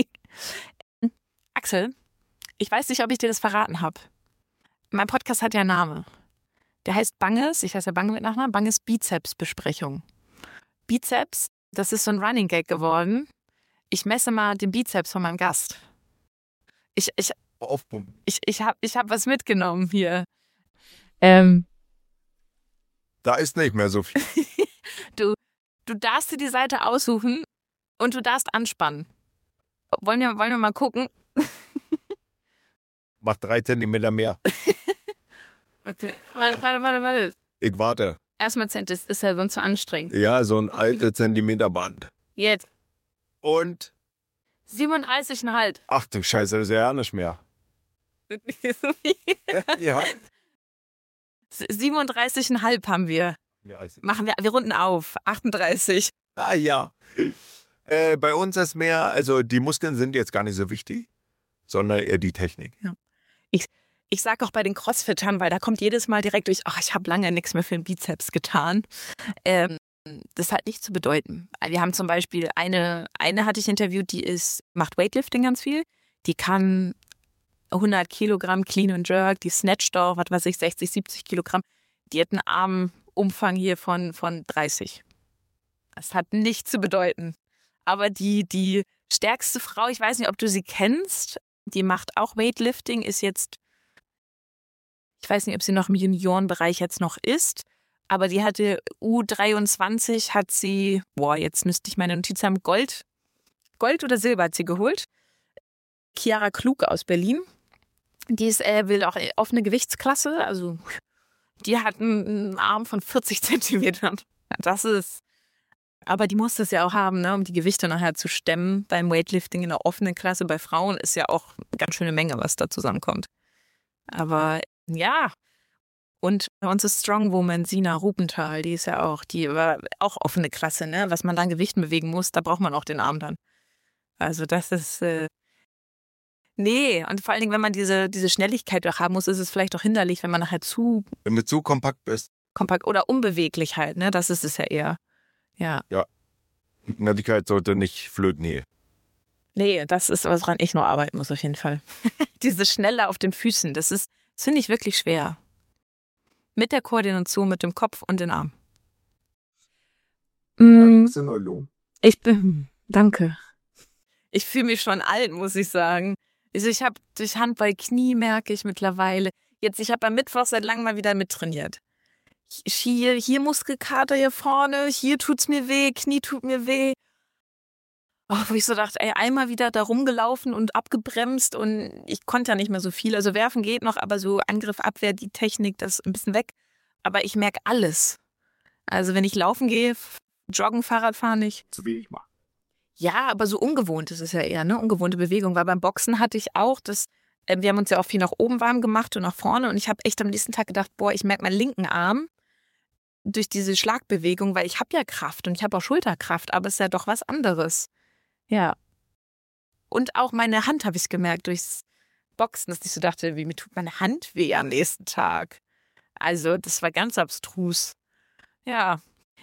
D: Axel, ich weiß nicht, ob ich dir das verraten habe. Mein Podcast hat ja einen Namen. Der heißt Banges, ich heiße ja Bange mit Nachnamen, Banges Bizeps-Besprechung. Bizeps, das ist so ein Running Gag geworden. Ich messe mal den Bizeps von meinem Gast. Ich, ich,
B: Aufpumpen.
D: ich, ich habe ich hab was mitgenommen hier. Ähm,
B: Da ist nicht mehr so viel.
D: du, du darfst dir die Seite aussuchen und du darfst anspannen. Wollen wir, wollen wir mal gucken?
B: Mach drei Zentimeter mehr.
D: Okay. Warte, warte, warte, warte.
B: Ich warte.
D: Erstmal Zent, das ist ja sonst zu anstrengend.
B: Ja, so ein altes Zentimeterband.
D: Jetzt.
B: Und,
D: siebenunddreißig Komma fünf.
B: ach du Scheiße, das ist ja nicht mehr. Ja.
D: siebenunddreißig Komma fünf haben wir.
B: Ja, ist-
D: Machen wir, wir runden auf. achtunddreißig.
B: Ah ja. Äh, bei uns ist mehr, also die Muskeln sind jetzt gar nicht so wichtig, sondern eher die Technik.
D: Ich sage auch bei den Crossfittern, weil da kommt jedes Mal direkt durch, ach, ich habe lange nichts mehr für den Bizeps getan. Ähm, das hat nichts zu bedeuten. Wir haben zum Beispiel eine, eine hatte ich interviewt, die ist, macht Weightlifting ganz viel. Die kann hundert Kilogramm Clean and Jerk, die snatcht auch, was weiß ich, sechzig, siebzig Kilogramm. Die hat einen Armumfang hier von, von dreißig. Das hat nichts zu bedeuten. Aber die, die stärkste Frau, ich weiß nicht, ob du sie kennst, die macht auch Weightlifting, ist jetzt, ich weiß nicht, ob sie noch im Juniorenbereich jetzt noch ist, aber die hatte U dreiundzwanzig, hat sie, boah, jetzt müsste ich meine Notiz haben, Gold, Gold oder Silber hat sie geholt. Chiara Klug aus Berlin, die ist, äh, will auch offene Gewichtsklasse, also die hat einen, einen Arm von vierzig Zentimetern. Das ist, aber die muss das ja auch haben, ne, um die Gewichte nachher zu stemmen. Beim Weightlifting in der offenen Klasse bei Frauen ist ja auch eine ganz schöne Menge, was da zusammenkommt. Aber ja, und bei uns ist Strongwoman Sina Rubenthal, die ist ja auch, die war auch offene Klasse, ne? Was man dann Gewichten bewegen muss, da braucht man auch den Arm dann. Also das ist, äh, nee, und vor allen Dingen, wenn man diese, diese Schnelligkeit auch haben muss, ist es vielleicht auch hinderlich, wenn man nachher zu
B: Wenn du zu kompakt bist,
D: kompakt oder unbeweglich halt, ne? Das ist es ja eher. Ja.
B: die Schnelligkeit sollte nicht flöten gehen.
D: Nee, das ist was, woran ich noch arbeiten muss, auf jeden Fall. Diese Schnelle auf den Füßen, das ist, das finde ich wirklich schwer. Mit der Koordination, mit dem Kopf und den Arm. Mm,
B: ist in Ordnung.
D: ich bin, danke. Ich fühle mich schon alt, muss ich sagen. Also ich habe durch Handball Knie, merke ich mittlerweile. Jetzt, ich habe am Mittwoch seit langem mal wieder mittrainiert. Hier, hier Muskelkater hier vorne, hier tut's mir weh, Knie tut mir weh. Oh, wo ich so dachte, ey, einmal wieder da rumgelaufen und abgebremst und ich konnte ja nicht mehr so viel. Also werfen geht noch, aber so Angriff, Abwehr, die Technik, das ist ein bisschen weg. Aber ich merke alles. Also wenn ich laufen gehe, joggen, Fahrrad fahren nicht.
B: Zu wenig machen.
D: Ja, aber so ungewohnt ist es ja eher, ne? Ungewohnte Bewegung. Weil beim Boxen hatte ich auch das, äh, wir haben uns ja auch viel nach oben warm gemacht und nach vorne. Und ich habe echt am nächsten Tag gedacht, boah, ich merke meinen linken Arm durch diese Schlagbewegung, weil ich habe ja Kraft und ich habe auch Schulterkraft, aber es ist ja doch was anderes. Ja. Und auch meine Hand habe ich gemerkt durchs Boxen, dass ich so dachte, wie mir tut meine Hand weh am nächsten Tag. Also das war ganz abstrus. Ja.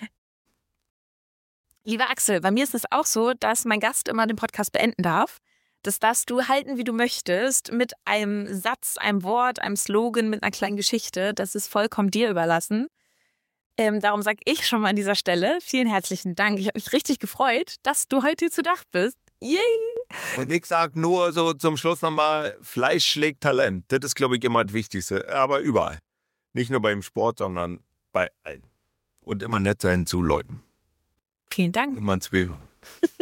D: Lieber Axel, bei mir ist es auch so, dass mein Gast immer den Podcast beenden darf. Das darfst du halten, wie du möchtest, mit einem Satz, einem Wort, einem Slogan, mit einer kleinen Geschichte. Das ist vollkommen dir überlassen. Ähm, darum sage ich schon mal an dieser Stelle vielen herzlichen Dank. Ich habe mich richtig gefreut, dass du heute hier zu Gast bist. Yay!
B: Und ich sag nur so zum Schluss nochmal, Fleisch schlägt Talent. Das ist, glaube ich, immer das Wichtigste. Aber überall. Nicht nur beim Sport, sondern bei allen. Und immer nett sein zu Leuten.
D: Vielen Dank.
B: Immer ein Zwiebeln.